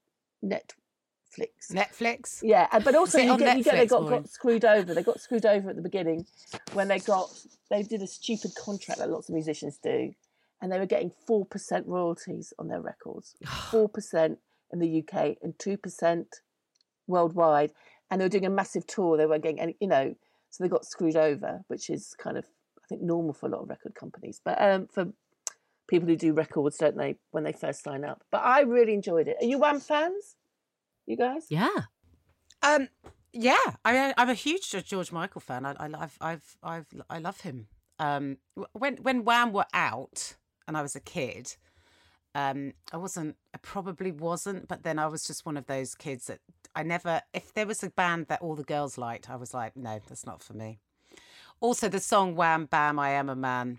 Netflix. Netflix. Yeah, but also you get, Netflix, you get they got, got screwed over. They got screwed over at the beginning when they got, they did a stupid contract that lots of musicians do. And they were getting four percent royalties on their records, four percent in the U K and two percent worldwide. And they were doing a massive tour. They weren't getting any, you know, so they got screwed over, which is kind of, I think, normal for a lot of record companies. But um, for people who do records, don't they, when they first sign up. But I really enjoyed it. Are you Wham fans, you guys? Yeah. Um, yeah, I, I'm a huge George Michael fan. I, I, I've, I've, I've, I love him. Um, when when Wham were out, and I was a kid, um, I wasn't, I probably wasn't, but then I was just one of those kids that I never, if there was a band that all the girls liked, I was like, no, that's not for me. Also, the song Wham Bam, I Am a Man,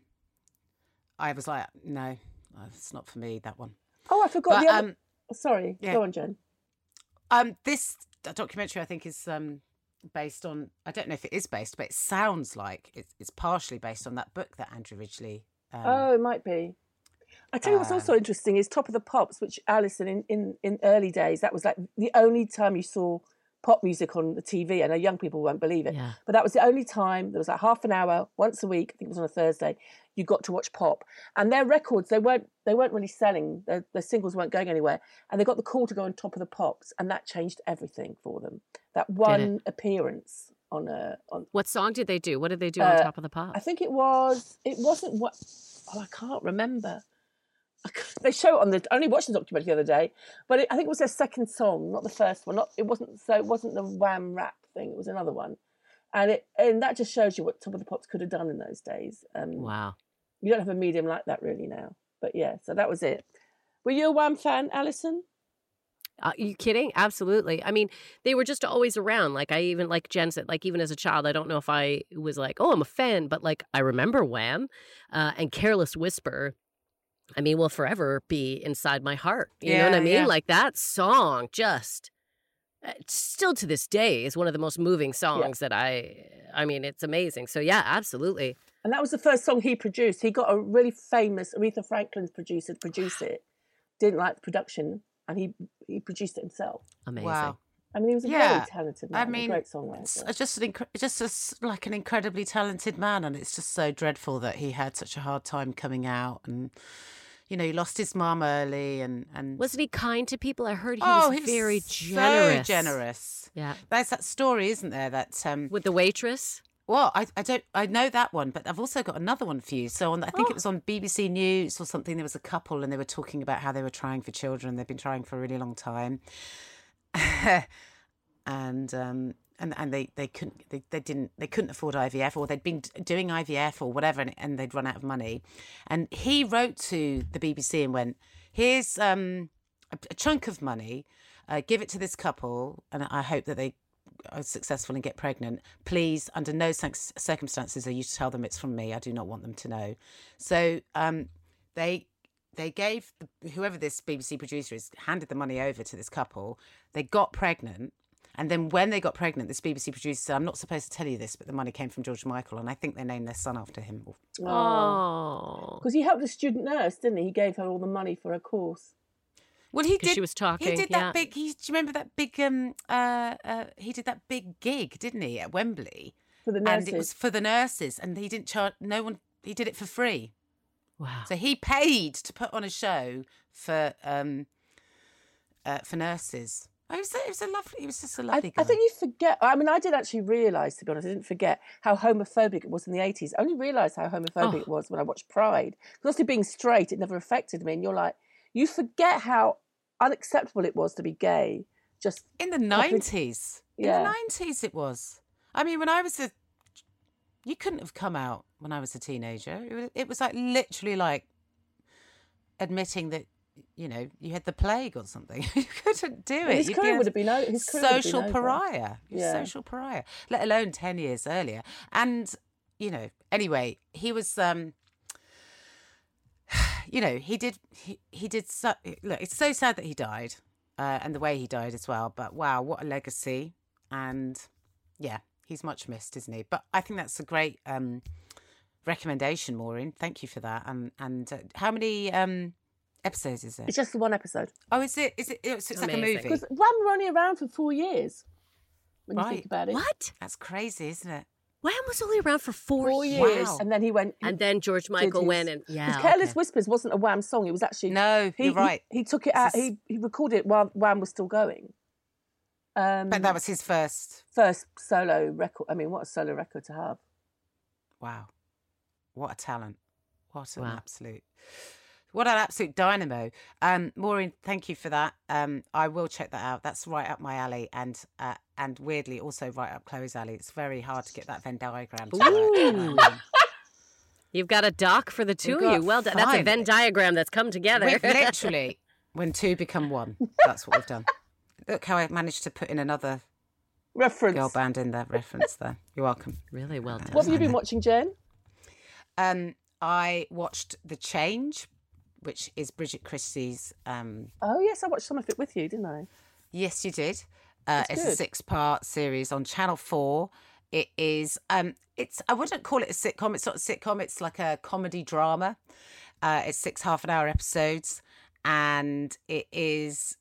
I was like, no, it's not for me, that one. Oh, I forgot but, the other, um, sorry, yeah. Go on, Jen. Um, this documentary, I think, is um, based on, I don't know if it is based, but it sounds like it's, it's partially based on that book that Andrew Ridgeley Um, oh, it might be. I tell you what's also interesting is Top of the Pops, which Alison, in, in, in early days, that was like the only time you saw pop music on the T V. I know young people won't believe it, yeah. but that was the only time. There was like half an hour once a week. I think it was on a Thursday. You got to watch pop, and their records they weren't they weren't really selling. Their, their singles weren't going anywhere, and they got the call to go on Top of the Pops, and that changed everything for them. That one appearance on a on. What song did they do? What did they do uh, on Top of the Pops? I think it was. It wasn't what. Oh, I can't remember. They show it on the. I only watched the documentary the other day, but it, I think it was their second song, not the first one. Not it wasn't. So it wasn't the Wham rap thing. It was another one, and it and that just shows you what Top of the Pops could have done in those days. Um, wow. You don't have a medium like that really now, but yeah. So that was it. Were you a Wham fan, Alison? Are you kidding? Absolutely. I mean, they were just always around. Like I even, like Jen said, like even as a child, I don't know if I was like, oh, I'm a fan, but like I remember Wham uh, and Careless Whisper. I mean, will forever be inside my heart. You yeah, know what I mean? Yeah. Like that song just still to this day is one of the most moving songs yeah. that I, I mean, it's amazing. So yeah, absolutely. And that was the first song he produced. He got a really famous Aretha Franklin's producer to produce it. Didn't like the production, and he he produced it himself. Amazing. Wow. I mean, he was a yeah. very talented man. I mean, a great songwriter. It's just an inc- just a, like an incredibly talented man, and it's just so dreadful that he had such a hard time coming out, and you know, he lost his mum early, and and wasn't he kind to people? I heard he oh, was he very was generous. So generous. Yeah, there's that story, isn't there? That um, with the waitress. Well, I, I don't I know that one, but I've also got another one for you. So on, I think Oh. it was on B B C News or something. There was a couple, and they were talking about how they were trying for children. They've been trying for a really long time, and um, and and they, they couldn't they, they didn't they couldn't afford I V F, or they'd been doing I V F or whatever, and, and they'd run out of money. And he wrote to the B B C and went, "Here's um, a, a chunk of money. Uh, give it to this couple, and I hope that they are successful and get pregnant. Please, under no circumstances are you to tell them it's from me. I do not want them to know." So um, they they gave the, whoever this B B C producer is, handed the money over to this couple. They got pregnant, and then when they got pregnant, this B B C producer said, "I'm not supposed to tell you this, but the money came from George Michael, and I think they named their son after him." Oh. Because he helped a student nurse, didn't he? He gave her all the money for her course. Well, he 'Cause did. she was talking, He did yeah. that big. He, do you remember that big? Um, uh, uh, he did that big gig, didn't he, at Wembley? For the nurses. And it was for the nurses, and he didn't charge. No one. He did it for free. Wow. So he paid to put on a show for um, uh, for nurses. It was. It was a lovely. It was just a I, lovely guy. I think you forget. I mean, I did actually realise, to be honest, I didn't forget how homophobic it was in the eighties. I only realised how homophobic Oh. it was when I watched Pride. Because obviously being straight, it never affected me. And you're like, you forget how unacceptable it was to be gay. Just in the nineties. In Yeah. the nineties, it was. I mean, when I was a, you couldn't have come out when I was a teenager. It was, it was like literally like admitting that, you know, you had the plague or something. You couldn't do it. his You'd career be a would have been o- his career would have been social over. pariah. You're Yeah. social pariah, let alone ten years earlier. And you know, anyway, he was. um You know, he did. He, he did. So, look, it's so sad that he died, uh, and the way he died as well. But wow, what a legacy! And yeah, he's much missed, isn't he? But I think that's a great um, recommendation, Maureen. Thank you for that. And and uh, how many um, episodes is it? It's just the one episode. Oh, is it? Is it? It's, it's like a Amazing. movie. Because Wham were only around for four years. When you Right. think about it. What? That's crazy, isn't it? Wham was only around for four, Four years. years. Wow. And then he went. And then George Michael his- went and yeah. Because Careless okay. Whispers wasn't a Wham song. It was actually. No, he, you're right. He, he took it It's out. a s- He, he recorded it while Wham was still going. Um, But that was his first. first solo record. I mean, what a solo record to have. Wow, what a talent! What an Wow. absolute. What an absolute dynamo. Um, Maureen, thank you for that. Um, I will check that out. That's right up my alley, and uh, and weirdly also right up Chloe's alley. It's very hard to get that Venn diagram to Ooh. work. Um, You've got a doc for the two We've of you. got Well done. That's a five. Venn diagram that's come together. we've literally, when two become one, that's what we've done. Look how I managed to put in another Reference. girl band in there, reference there. You're welcome. Really well done. What have you been watching, Jen? Um, I watched The Change, which is Bridget Christie's. Um, Oh, yes, I watched some of it with you, didn't I? yes, you did. Uh, That's it's a good. six-part series on Channel Four. It is. Um, it's. I wouldn't call it a sitcom. It's not a sitcom. It's like a comedy drama. Uh, it's six half-an-hour episodes, and it is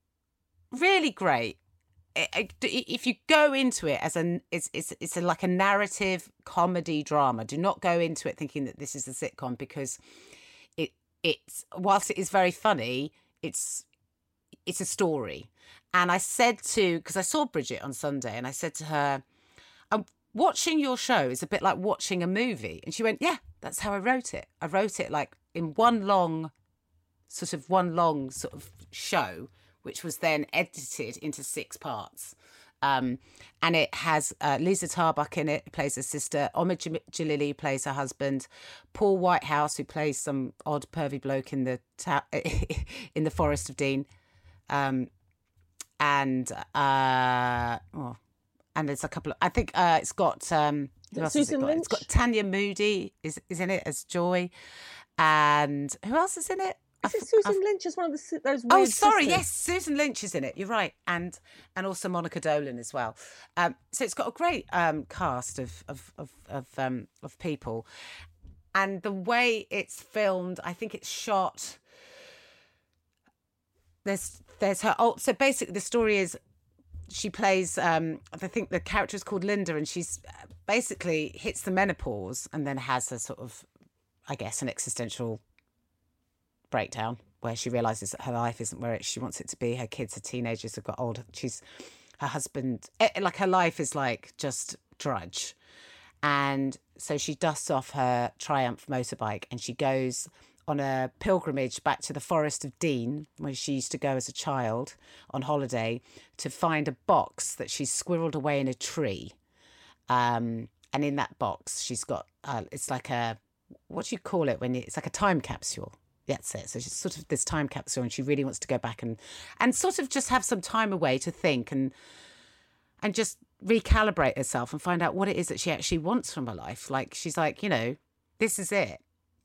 really great. It- it- if you go into it as an, it's it's it's a, like a narrative comedy drama. Do not go into it thinking that this is a sitcom, because it it's whilst it is very funny, it's it's a story. And I said to, because I saw Bridget on Sunday, and I said to her, "I'm watching your show is a bit like watching a movie." And she went, "Yeah, that's how I wrote it. I wrote it like in one long, sort of one long sort of show, which was then edited into six parts." Um, and it has uh, Lisa Tarbuck in it, who plays her sister. Omid Jam- Jalili plays her husband. Paul Whitehouse, who plays some odd pervy bloke in the ta- in the Forest of Dean. Um, and uh, oh, and there's a couple of, I think uh, it's got um, who else has it Susan got? It's got Lynch? Tanya Moody is is in it as Joy, and who else is in it? Is I it f- Susan I f- Lynch is one of the, si- those weird Oh, sorry. sisters? Yes, Susan Lynch is in it. You're right, and and also Monica Dolan as well. Um, so it's got a great um, cast of of of of, um, of people, and the way it's filmed, I think it's shot. There's there's her. Oh, so basically, the story is she plays. Um, I think the character is called Linda, and she's uh, basically hits the menopause and then has a sort of, I guess, an existential breakdown where she realizes that her life isn't where it, she wants it to be. Her kids are teenagers, have got older. She's her husband, eh, like her life is like just drudge, And so she dusts off her Triumph motorbike and she goes on a pilgrimage back to the Forest of Dean, where she used to go as a child on holiday, to find a box that she's squirreled away in a tree. Um, and in that box, she's got, uh, it's like a, what do you call it when you, it's like a time capsule. That's it. So she's sort of this time capsule and she really wants to go back and, and sort of just have some time away to think and, and just recalibrate herself and find out what it is that she actually wants from her life. Like, she's like, you know, this is it.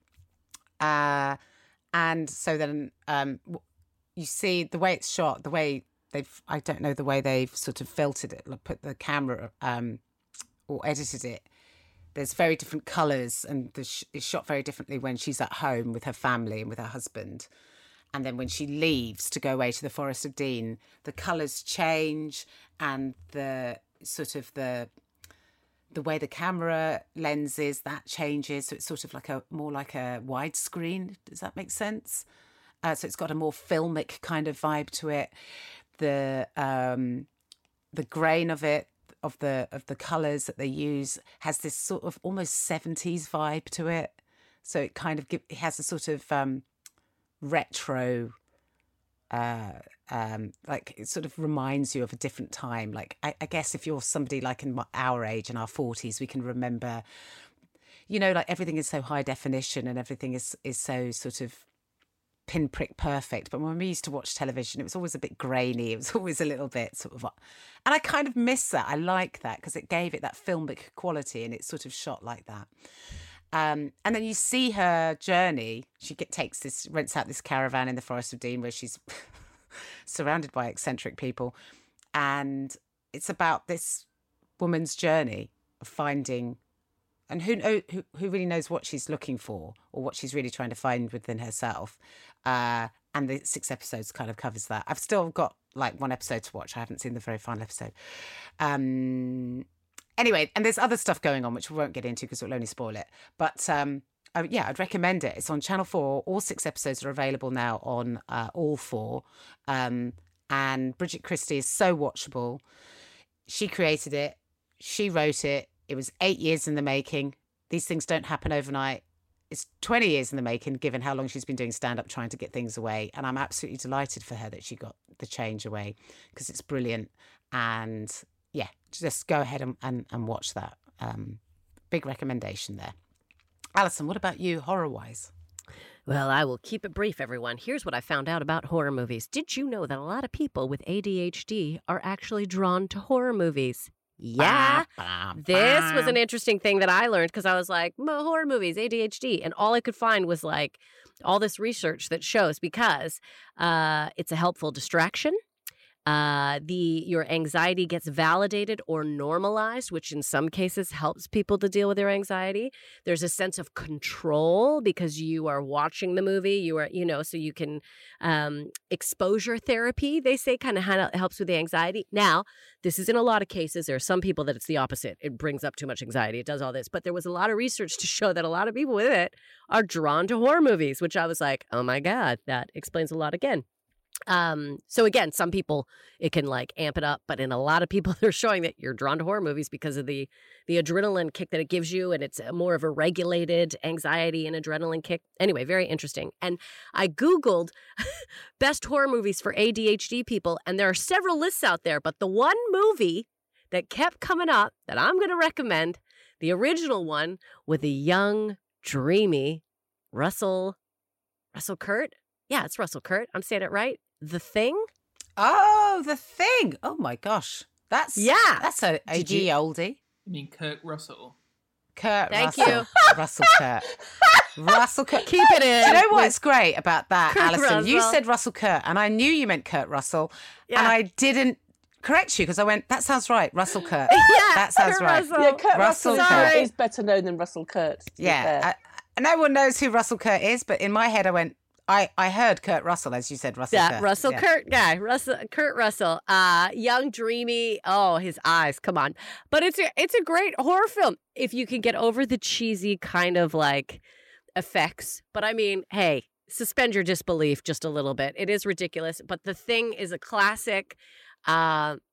Uh, and so then um, you see the way it's shot, the way they've, I don't know, the way they've sort of filtered it, like put the camera um, or edited it. There's very different colours and the sh- it's shot very differently when she's at home with her family and with her husband. And then when she leaves to go away to the Forest of Dean, the colours change and the sort of the the way the camera lenses, that changes. So it's sort of like a more like a widescreen. Does that make sense? Uh, so it's got a more filmic kind of vibe to it. The um, the grain of it, of the of the colours that they use, has this sort of almost seventies vibe to it. So it kind of give, it has a sort of um, retro. Uh, um, like it sort of reminds you of a different time. Like I, I guess if you're somebody like in our age, in our forties, we can remember, you know, like everything is so high definition and everything is is so sort of pinprick perfect. But when we used to watch television, it was always a bit grainy. It was always a little bit sort of, and I kind of miss that. I like that because it gave it that filmic quality and it's sort of shot like that. Um, and then you see her journey. She get, takes this, rents out this caravan in the Forest of Dean where she's surrounded by eccentric people. And it's about this woman's journey of finding, and who, know, who, who really knows what she's looking for or what she's really trying to find within herself. Uh, and the six episodes kind of covers that. I've still got like one episode to watch. I haven't seen the very final episode. Um... Anyway, and there's other stuff going on, which we won't get into because it'll only spoil it. But um, I, yeah, I'd recommend it. It's on Channel four. All six episodes are available now on uh, all four. Um, and Bridget Christie is so watchable. She created it. She wrote it. It was eight years in the making. These things don't happen overnight. It's twenty years in the making, given how long she's been doing stand-up trying to get things away. And I'm absolutely delighted for her that she got the change away because it's brilliant. And yeah, just go ahead and, and, and watch that. Um, big recommendation there. Alison, what about you, horror-wise? Well, I will keep it brief, everyone. Here's what I found out about horror movies. Did you know that a lot of people with A D H D are actually drawn to horror movies? Yeah. Bah, bah, this bah. was an interesting thing that I learned because I was like, horror movies, A D H D. And all I could find was like all this research that shows because uh, it's a helpful distraction. Uh, the your anxiety gets validated or normalized, which in some cases helps people to deal with their anxiety. There's a sense of control because you are watching the movie. You are, you know, so you can um, exposure therapy, they say, kind of helps with the anxiety. Now, this is in a lot of cases. There are some people that it's the opposite. It brings up too much anxiety. It does all this. But there was a lot of research to show that a lot of people with it are drawn to horror movies, which I was like, oh my God, that explains a lot again. Um, so again, some people, it can like amp it up, but in a lot of people, they're showing that you're drawn to horror movies because of the, the adrenaline kick that it gives you. And it's more of a regulated anxiety and adrenaline kick. Anyway, very interesting. And I Googled best horror movies for A D H D people. And there are several lists out there, but the one movie that kept coming up that I'm going to recommend, the original one with the young, dreamy Russell, Russell Kurt. Yeah, it's Russell Kurt. I'm saying it right. The Thing? Oh, The Thing. Oh, my gosh. That's yeah. That's a, a G oldie. You mean Kurt Russell? Kurt Thank Russell. you. Russell Kurt. Russell Kurt. Keep it in. Do you know what's great about that, Kurt Alison? Russell. You said Russell Kurt, and I knew you meant Kurt Russell, Yeah. and I didn't correct you because I went, that sounds right, Russell Kurt. Yeah, that sounds Kurt right. Russell. Yeah, Kurt Russell Russell, Kurt. is better known than Russell Kurt. to be fair. Yeah. I, no one knows who Russell Kurt is, but in my head I went, I, I heard Kurt Russell, as you said, Russell Yeah, Kurt. Russell yeah. Kurt guy, Russell Kurt Russell, uh, young, dreamy. Oh, his eyes, come on! But it's a it's a great horror film if you can get over the cheesy kind of like effects. But I mean, hey, suspend your disbelief just a little bit. It is ridiculous, but The Thing is a classic. Uh,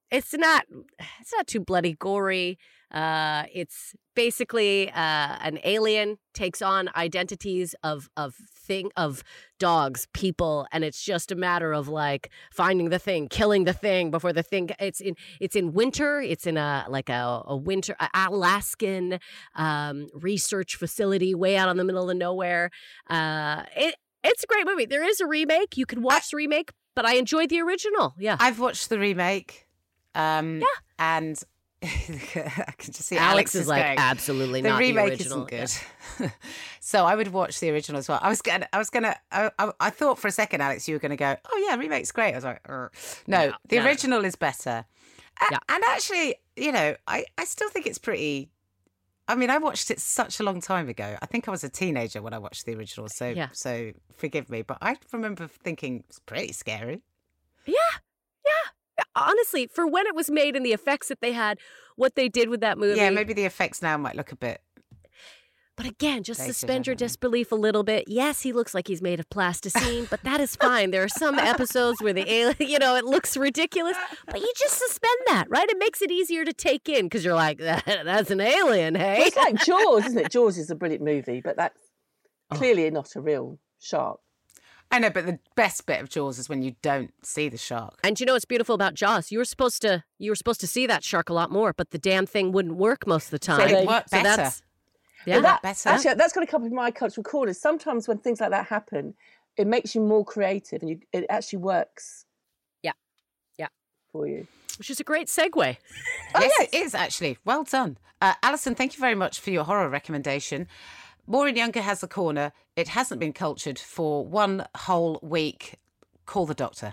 it's not it's not too bloody gory. Uh, it's basically uh, an alien takes on identities of of thing of dogs, people, and it's just a matter of like finding the thing, killing the thing before the thing. It's in it's in winter. It's in a like a, a winter a Alaskan um, research facility way out in the middle of nowhere. Uh, it it's a great movie. There is a remake. You can watch the remake, but I enjoyed the original. Yeah, I've watched the remake. Um, yeah, and I can just see Alex, Alex is, is like going, absolutely the not remake the original. isn't good. So I would watch the original as well. I was gonna, I was gonna, I, I, I thought for a second, Alex, you were gonna go, oh yeah, remake's great. I was like, Ugh. no, No, the no, no. original is better. A- Yeah. And actually, you know, I, I still think it's pretty. I mean, I watched it such a long time ago. I think I was a teenager when I watched the original, so Yeah. so forgive me, but I remember thinking it's pretty scary. Yeah, yeah. Honestly, for when it was made and the effects that they had, what they did with that movie. Yeah, maybe the effects now might look a bit. But again, just Dated, suspend I your don't know. disbelief a little bit. Yes, he looks like he's made of plasticine, but that is fine. There are some episodes where the alien, you know, it looks ridiculous, but you just suspend that, right? It makes it easier to take in because you're like, that, that's an alien, hey? Well, it's like Jaws, isn't it? Jaws is a brilliant movie, but that's clearly not a real shark. I know, but the best bit of Jaws is when you don't see the shark. And you know what's beautiful about Jaws? You were supposed to you were supposed to see that shark a lot more, but the damn thing wouldn't work most of the time. they- It worked So better. that's yeah. But that, better. Actually, that's got to come with my cultural corners. Sometimes when things like that happen, it makes you more creative and you, it actually works Yeah. Yeah. for you. Which is a great segue. Yes, it is actually. Well done. Uh, Alison, thank you very much for your horror recommendation. Maureen Younger has the corner. It hasn't been cultured for one whole week. Call the doctor.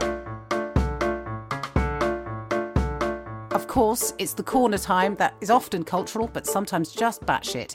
Of course, it's the corner time that is often cultural, but sometimes just batshit.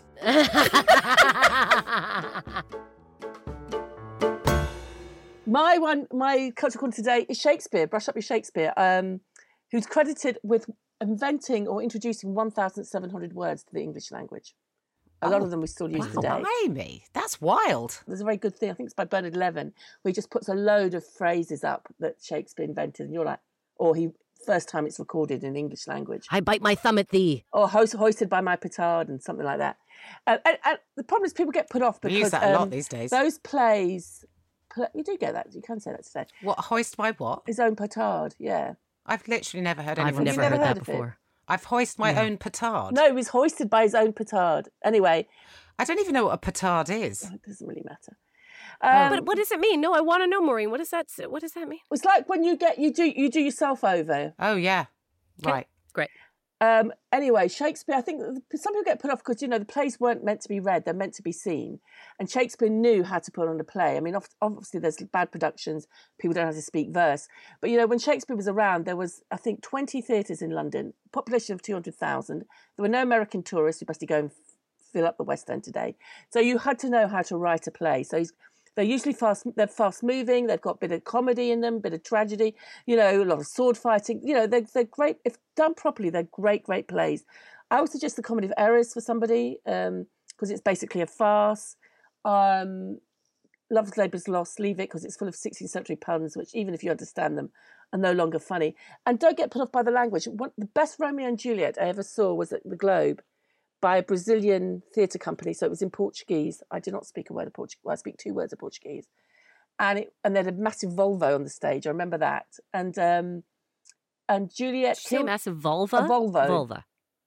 My one, my cultural corner today is Shakespeare. Brush up your Shakespeare, um, who's credited with inventing or introducing one thousand seven hundred words to the English language. A lot Oh, of them we still use Wow, today. Amy, that's wild. There's a very good thing, I think it's by Bernard Levin, where he just puts a load of phrases up that Shakespeare invented, and you're like, or he first time it's recorded in English language, I bite my thumb at thee. or hoist, hoisted by my petard, and something like that. Uh, and, and the problem is people get put off We because use that a lot um, these days. those plays, pl- you do get that. You can say that today. What, hoist my what? His own petard, yeah. I've literally never heard I've anyone never say heard never that heard of it? before. I've hoist my own petard. No, he was hoisted by his own petard. Anyway, I don't even know what a petard is. it doesn't really matter. Oh. Um, But what does it mean? No, I want to know, Maureen. What does that what does that mean? it's like when you get you do you do yourself over. Oh, yeah. Right. Great. Um, anyway, Shakespeare, I think some people get put off because, you know, the plays weren't meant to be read, they're meant to be seen. And Shakespeare knew how to put on a play. I mean, oft- obviously there's bad productions, people don't know how to speak verse. But, you know, when Shakespeare was around, there was, I think, twenty theatres in London, population of two hundred thousand. There were no American tourists who must go and f- fill up the West End today. So you had to know how to write a play. So he's They're usually fast. They're fast moving. They've got a bit of comedy in them, bit of tragedy. You know, a lot of sword fighting. You know, they're they're great if done properly. They're great, great plays. I would suggest The Comedy of Errors for somebody because it's basically a farce. Um, Love's Labour's Lost. Leave it because it's full of sixteenth century puns, which even if you understand them, are no longer funny. And don't get put off by the language. One, the best Romeo and Juliet I ever saw was at the Globe, by a Brazilian theatre company, so it was in Portuguese. I do not speak a word of Portuguese. Well, I speak two words of Portuguese, and it and they had a massive Volvo on the stage. I remember that, and um, and Juliet Did you say killed- massive vulva? A Volvo. Vulva.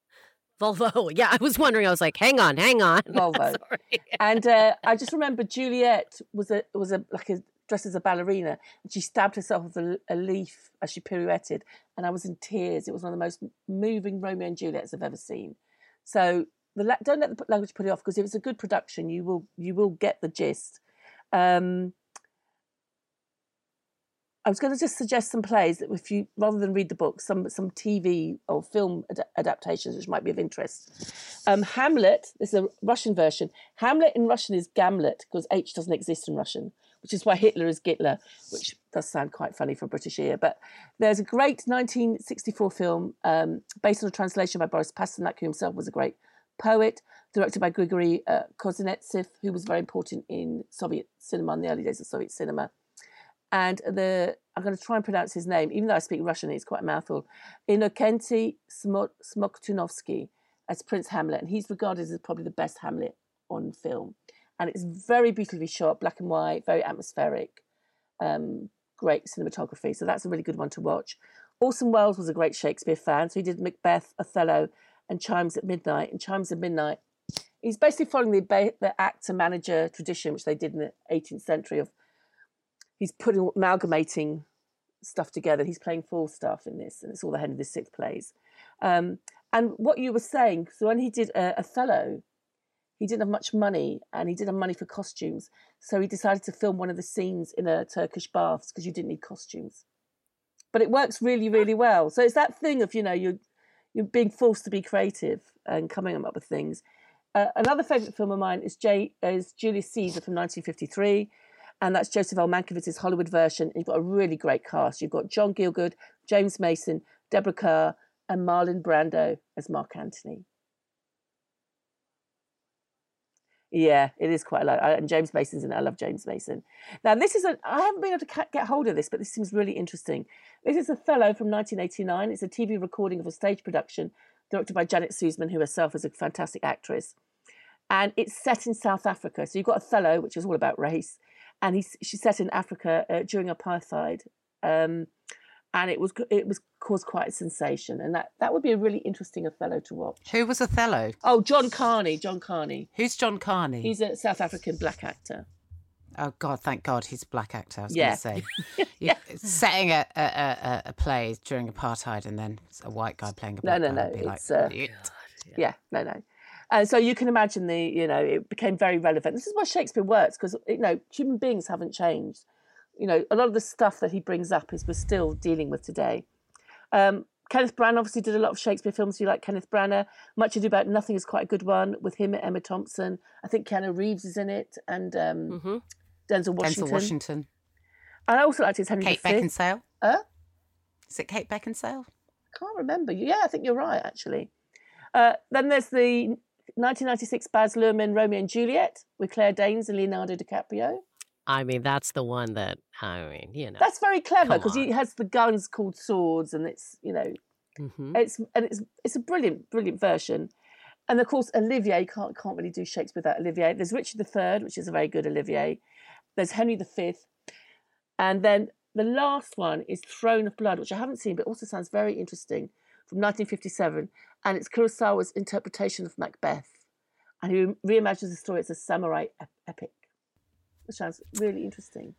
Volvo. Yeah, I was wondering. I was like, hang on, hang on. Volvo. Sorry. and uh, I just remember Juliet was a was a like a dressed as a ballerina, and she stabbed herself with a, a leaf as she pirouetted, and I was in tears. It was one of the most moving Romeo and Juliets I've ever seen. So the la- don't let the language put it off, because if it's a good production, you will you will get the gist. Um, I was going to just suggest some plays that, if you rather than read the book, some some T V or film ad- adaptations which might be of interest. Um, Hamlet. This is a Russian version. Hamlet in Russian is Gamlet because H doesn't exist in Russian, which is why Hitler is Gitler, which does sound quite funny for a British ear. But there's a great nineteen sixty-four film um, based on a translation by Boris Pasternak, who himself was a great poet, directed by Grigory uh, Koznetsev, who was very important in Soviet cinema, in the early days of Soviet cinema. And the I'm going to try and pronounce his name, even though I speak Russian, it's quite a mouthful. Innokenty Smoktunovsky as Prince Hamlet. And he's regarded as probably the best Hamlet on film. And it's very beautifully shot, black and white, very atmospheric, um, great cinematography. So that's a really good one to watch. Orson Welles was a great Shakespeare fan. So he did Macbeth, Othello, and Chimes at Midnight. And Chimes at Midnight, he's basically following the, the actor-manager tradition, which they did in the eighteenth century of he's putting amalgamating stuff together. He's playing Falstaff in this, and it's all the Henry the Sixth plays. Um, and what you were saying, so when he did uh, Othello, he didn't have much money, and he didn't have money for costumes. So he decided to film one of the scenes in a Turkish baths because you didn't need costumes. But it works really, really well. So it's that thing of, you know, you're, you're being forced to be creative and coming up with things. Uh, another favourite film of mine is, J- is Julius Caesar from nineteen fifty-three. And that's Joseph L. Mankiewicz's Hollywood version. You've got a really great cast. You've got John Gielgud, James Mason, Deborah Kerr, and Marlon Brando as Mark Antony. Yeah, it is quite a lot. And James Mason's in it. I love James Mason. Now, this is a... I haven't been able to get hold of this, but this seems really interesting. This is Othello from nineteen eighty-nine. It's a T V recording of a stage production directed by Janet Sussman, who herself is a fantastic actress. And it's set in South Africa. So you've got Othello, which is all about race. And he's, she's set in Africa uh, during apartheid, um, and it was it was caused quite a sensation. And that, that would be a really interesting Othello to watch. Who was Othello? Oh, John Carney. John Carney. Who's John Carney? He's a South African black actor. Oh God, thank God he's a black actor. I was yeah. going to say, yeah. setting a, a, a, a play during apartheid, and then a white guy playing a black no, no, guy. no. Be it's like, uh, yeah. yeah, no, no. And so you can imagine the, you know, it became very relevant. This is why Shakespeare works, because, you know, human beings haven't changed. You know, a lot of the stuff that he brings up is we're still dealing with today. Um, Kenneth Branagh obviously did a lot of Shakespeare films. If you like Kenneth Branagh, Much Ado About Nothing is quite a good one with him and Emma Thompson. I think Keanu Reeves is in it, and um, mm-hmm. Denzel Washington. Denzel Washington. And I also liked his Henry Kate the Fifth. Beckinsale. Huh? Is it Kate Beckinsale? I can't remember. Yeah, I think you're right, actually. Uh, then there's the nineteen ninety-six Baz Luhrmann Romeo and Juliet with Claire Danes and Leonardo DiCaprio. I mean, that's the one that, I mean, you know. That's very clever because he has the guns called swords, and it's, you know, mm-hmm. it's and it's it's a brilliant, brilliant version. And of course, Olivier, you can't, can't really do Shakespeare without Olivier. There's Richard the Third, which is a very good Olivier. There's Henry the Fifth. And then the last one is Throne of Blood, which I haven't seen, but also sounds very interesting, from nineteen fifty-seven. And it's Kurosawa's interpretation of Macbeth. And he reimagines the story as a samurai epic, which sounds really interesting.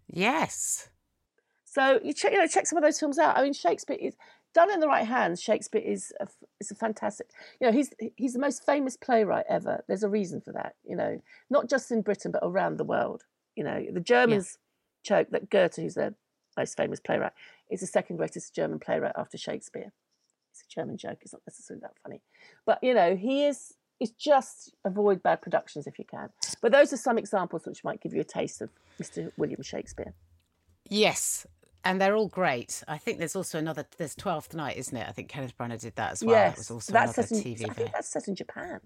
Yes. So you check, you know, check some of those films out. I mean, Shakespeare is done in the right hands. Shakespeare is a, is a fantastic. You know, he's he's the most famous playwright ever. There's a reason for that. You know, not just in Britain but around the world. You know, the Germans yeah. joke that Goethe, who's their most famous playwright, is the second greatest German playwright after Shakespeare. It's a German joke. It's not necessarily that funny, but you know, he is. It's just avoid bad productions if you can. But those are some examples which might give you a taste of Mister William Shakespeare. Yes, and they're all great. I think there's also another, there's Twelfth Night, isn't it? I think Kenneth Branagh did that as well. Yes, that was also that's another set in, T V. I think that's set in Japan.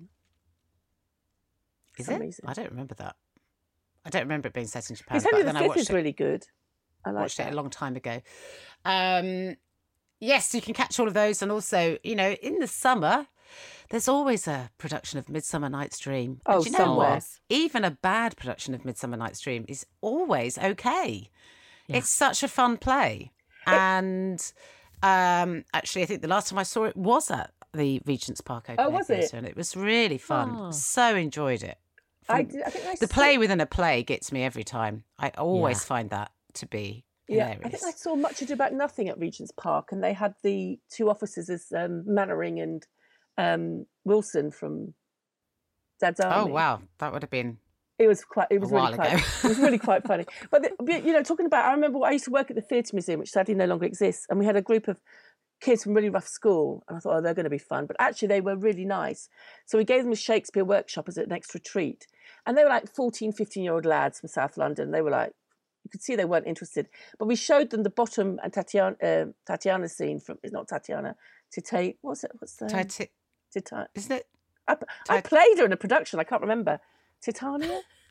Is it? Reason. I don't remember that. I don't remember it being set in Japan. His Henry but the Fifth Fifth is it, really good. I like watched that. it a long time ago. Um, yes, you can catch all of those. And also, you know, in the summer, there's always a production of Midsummer Night's Dream. Oh, and you know somewhere. what? Even a bad production of Midsummer Night's Dream is always okay. Yeah. It's such a fun play. It... And um, actually, I think the last time I saw it was at the Regent's Park Open Oh, was Air it? Theatre, and it was really fun. Oh. So enjoyed it. From, I, did, I think I the saw... play within a play gets me every time. I always Yeah. find that to be Yeah, hilarious. I think I saw Much Ado About Nothing at Regent's Park, and they had the two officers as um, Mannering and um, Wilson from Dad's Army. Oh wow, that would have been. It was quite. It was a really while quite. ago. It was really quite funny. But the, you know, talking about, I remember I used to work at the Theatre Museum, which sadly no longer exists, and we had a group of kids from really rough school, and I thought, oh, they're going to be fun. But actually, they were really nice. So we gave them a Shakespeare workshop as an extra treat, and they were like fourteen, fifteen-year-old lads from South London. They were like, you could see they weren't interested. But we showed them the bottom and Tatiana, uh, Tatiana scene from. It's not Tatiana. Tita. What's it? What's the? Titi- Tita- Isn't it? I, I played her in a production. I can't remember. Titania.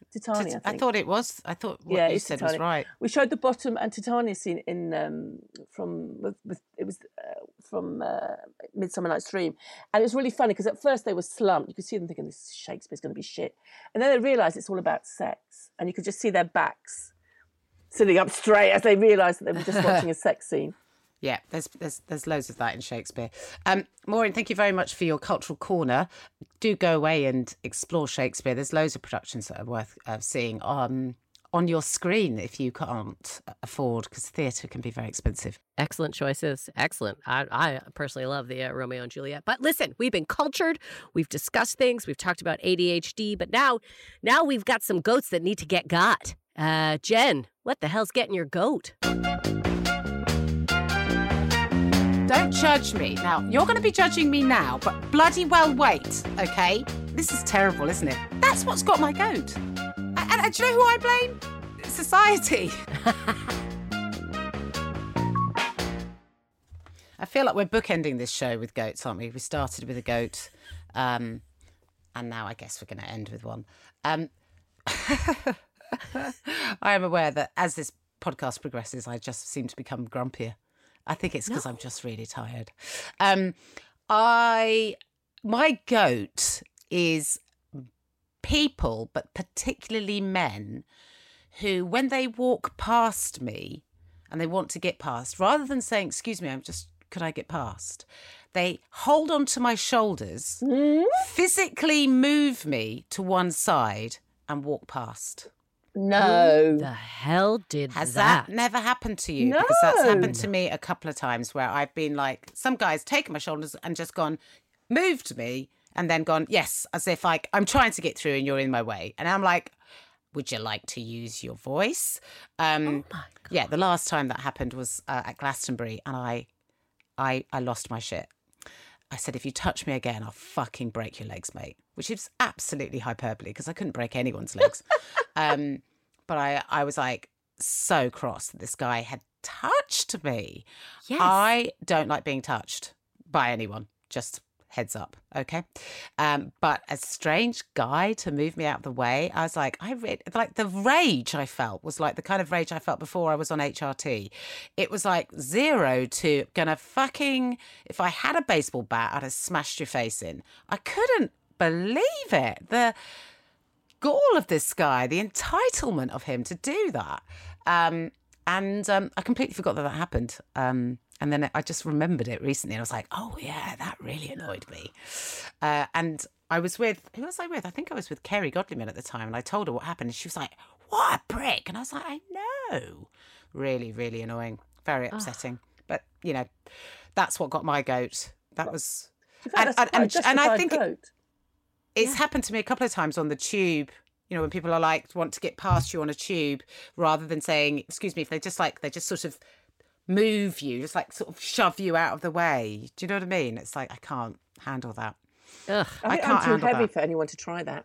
Titania, I I think. thought it was. I thought what Yeah, you it's said was Titania. right. We showed the bottom and Titania scene in um, from with, with, it was uh, from uh, Midsummer Night's Dream, and it was really funny because at first they were slumped. You could see them thinking this Shakespeare's going to be shit, and then they realised it's all about sex, and you could just see their backs sitting up straight as they realised that they were just watching a sex scene. Yeah, there's there's there's loads of that in Shakespeare. Um, Maureen, thank you very much for your cultural corner. Do go away and explore Shakespeare. There's loads of productions that are worth uh, seeing um, on your screen if you can't afford, because theatre can be very expensive. Excellent choices. Excellent. I, I personally love the uh, Romeo and Juliet. But listen, we've been cultured. We've discussed things. We've talked about A D H D. But now, now we've got some goats that need to get got. Uh, Jen, what the hell's getting your goat? Don't judge me. Now, you're going to be judging me now, but bloody well wait, okay? This is terrible, isn't it? That's what's got my goat. And, and do you know who I blame? Society. I feel like we're bookending this show with goats, aren't we? We started with a goat, um, and now I guess we're going to end with one. Um, I am aware that as this podcast progresses, I just seem to become grumpier. I think it's because no. I'm just really tired. Um, I my goat is people, but particularly men, who, when they walk past me and they want to get past, rather than saying, "Excuse me, I'm just, could I get past?" they hold on to my shoulders, mm? physically move me to one side, and walk past. No. Who the hell did Has that? that never happened to you? No. Because that's happened to me a couple of times where I've been like, some guy's taken my shoulders and just gone, moved me, and then gone, yes, as if like, I'm trying to get through and you're in my way. And I'm like, would you like to use your voice? Um, oh my God. Yeah, the last time that happened was uh, at Glastonbury, and I, I, I lost my shit. I said, if you touch me again, I'll fucking break your legs, mate. Which is absolutely hyperbole because I couldn't break anyone's legs. um, but I, I was like so cross that this guy had touched me. Yes. I don't like being touched by anyone. Just heads up, okay? Um, but a strange guy to move me out of the way, I was like, I read like the rage I felt was like the kind of rage I felt before I was on H R T. It was like zero to gonna fucking, if I had a baseball bat, I'd have smashed your face in. I couldn't believe it. The gall of this guy, the entitlement of him to do that. Um, and um, I completely forgot that that happened. Um, And then I just remembered it recently. And I was like, oh, yeah, that really annoyed me. Uh, and I was with, who was I with? I think I was with Kerry Godliman at the time. And I told her what happened. And she was like, what a prick. And I was like, I know. Really, really annoying. Very upsetting. Oh. But, you know, that's what got my goat. That was... And, and, and, and I think it, it's yeah. happened to me a couple of times on the tube. You know, when people are like, want to get past you on a tube, rather than saying, excuse me, if they just like, they just sort of... move you, just like sort of shove you out of the way. Do you know what I mean? It's like, I can't handle that. Ugh. I, I think can't I'm too handle heavy that. for anyone to try that.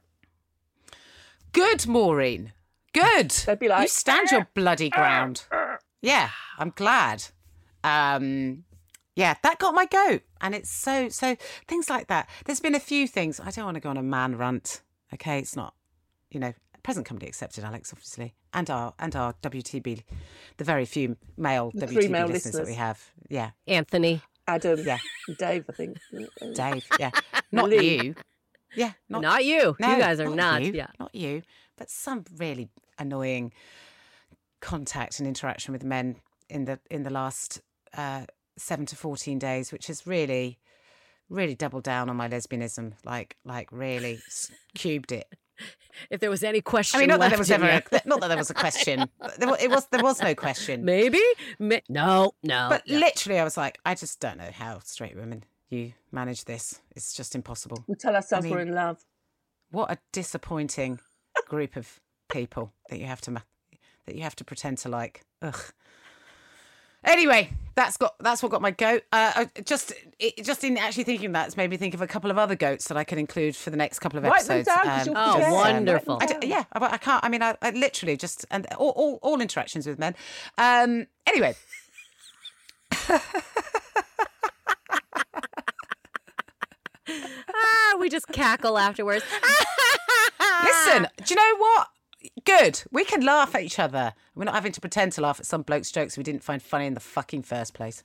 Good, Maureen. Good. They'd be like, you stand your bloody ground. Yeah, I'm glad. Um, yeah, that got my goat. And it's so, so, things like that. There's been a few things. I don't want to go on a man rant. Okay, it's not, you know, present company accepted, Alex, obviously. And our and our W T B, the very few male the W T B male listeners, listeners that we have. Yeah. Anthony. Adam. Yeah. Dave, I think. Dave, yeah. Not Lee. you. Yeah. Not, not you. No, you guys are not, not. you, Yeah. Not you. But some really annoying contact and interaction with men in the in the last uh, seven to fourteen days, which has really, really doubled down on my lesbianism. Like, like really cubed it. If there was any question, I mean, not that left there was in ever, you. a, not that there was a question. There was, it was there was no question. Maybe, Ma- no, no. But no. literally, I was like, I just don't know how straight women you manage this. It's just impossible. We tell ourselves I mean, we're in love. What a disappointing group of people that you have to ma- that you have to pretend to like. Ugh. Anyway, that's got that's what got my goat. Uh, just it, just in actually thinking that, it's made me think of a couple of other goats that I could include for the next couple of Write them episodes. down, 'cause you'll Oh, forget. wonderful. I d- yeah, but I can't. I mean, I, I literally just and all, all all interactions with men. Um. Anyway. ah, we just cackle afterwards. Listen, do you know what? Good. We can laugh at each other. We're not having to pretend to laugh at some bloke's jokes we didn't find funny in the fucking first place.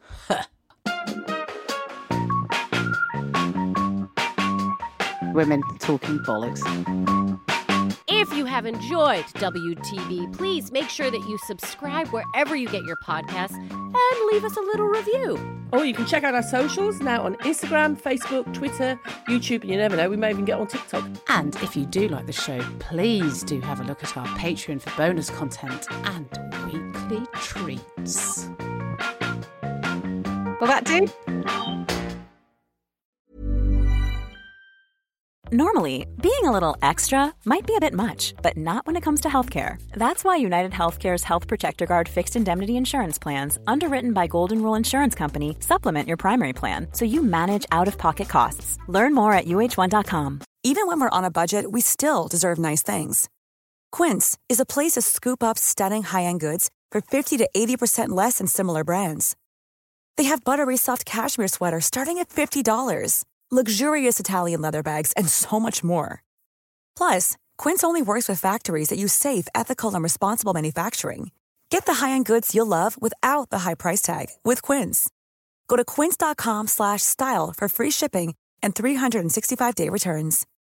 Women Talking Bollocks. If you have enjoyed W T B, please make sure that you subscribe wherever you get your podcasts and leave us a little review. Or you can check out our socials now on Instagram, Facebook, Twitter, YouTube, and you never know, we may even get on TikTok. And if you do like the show, please do have a look at our Patreon for bonus content and weekly treats. Will that do? Normally, being a little extra might be a bit much, but not when it comes to healthcare. That's why United Healthcare's Health Protector Guard fixed indemnity insurance plans, underwritten by Golden Rule Insurance Company, supplement your primary plan so you manage out-of-pocket costs. Learn more at U H one dot com. Even when we're on a budget, we still deserve nice things. Quince is a place to scoop up stunning high-end goods for fifty to eighty percent less than similar brands. They have buttery soft cashmere sweaters starting at fifty dollars. Luxurious Italian leather bags, and so much more. Plus, Quince only works with factories that use safe, ethical, and responsible manufacturing. Get the high-end goods you'll love without the high price tag with Quince. Go to quince dot com slash style for free shipping and three sixty-five day returns.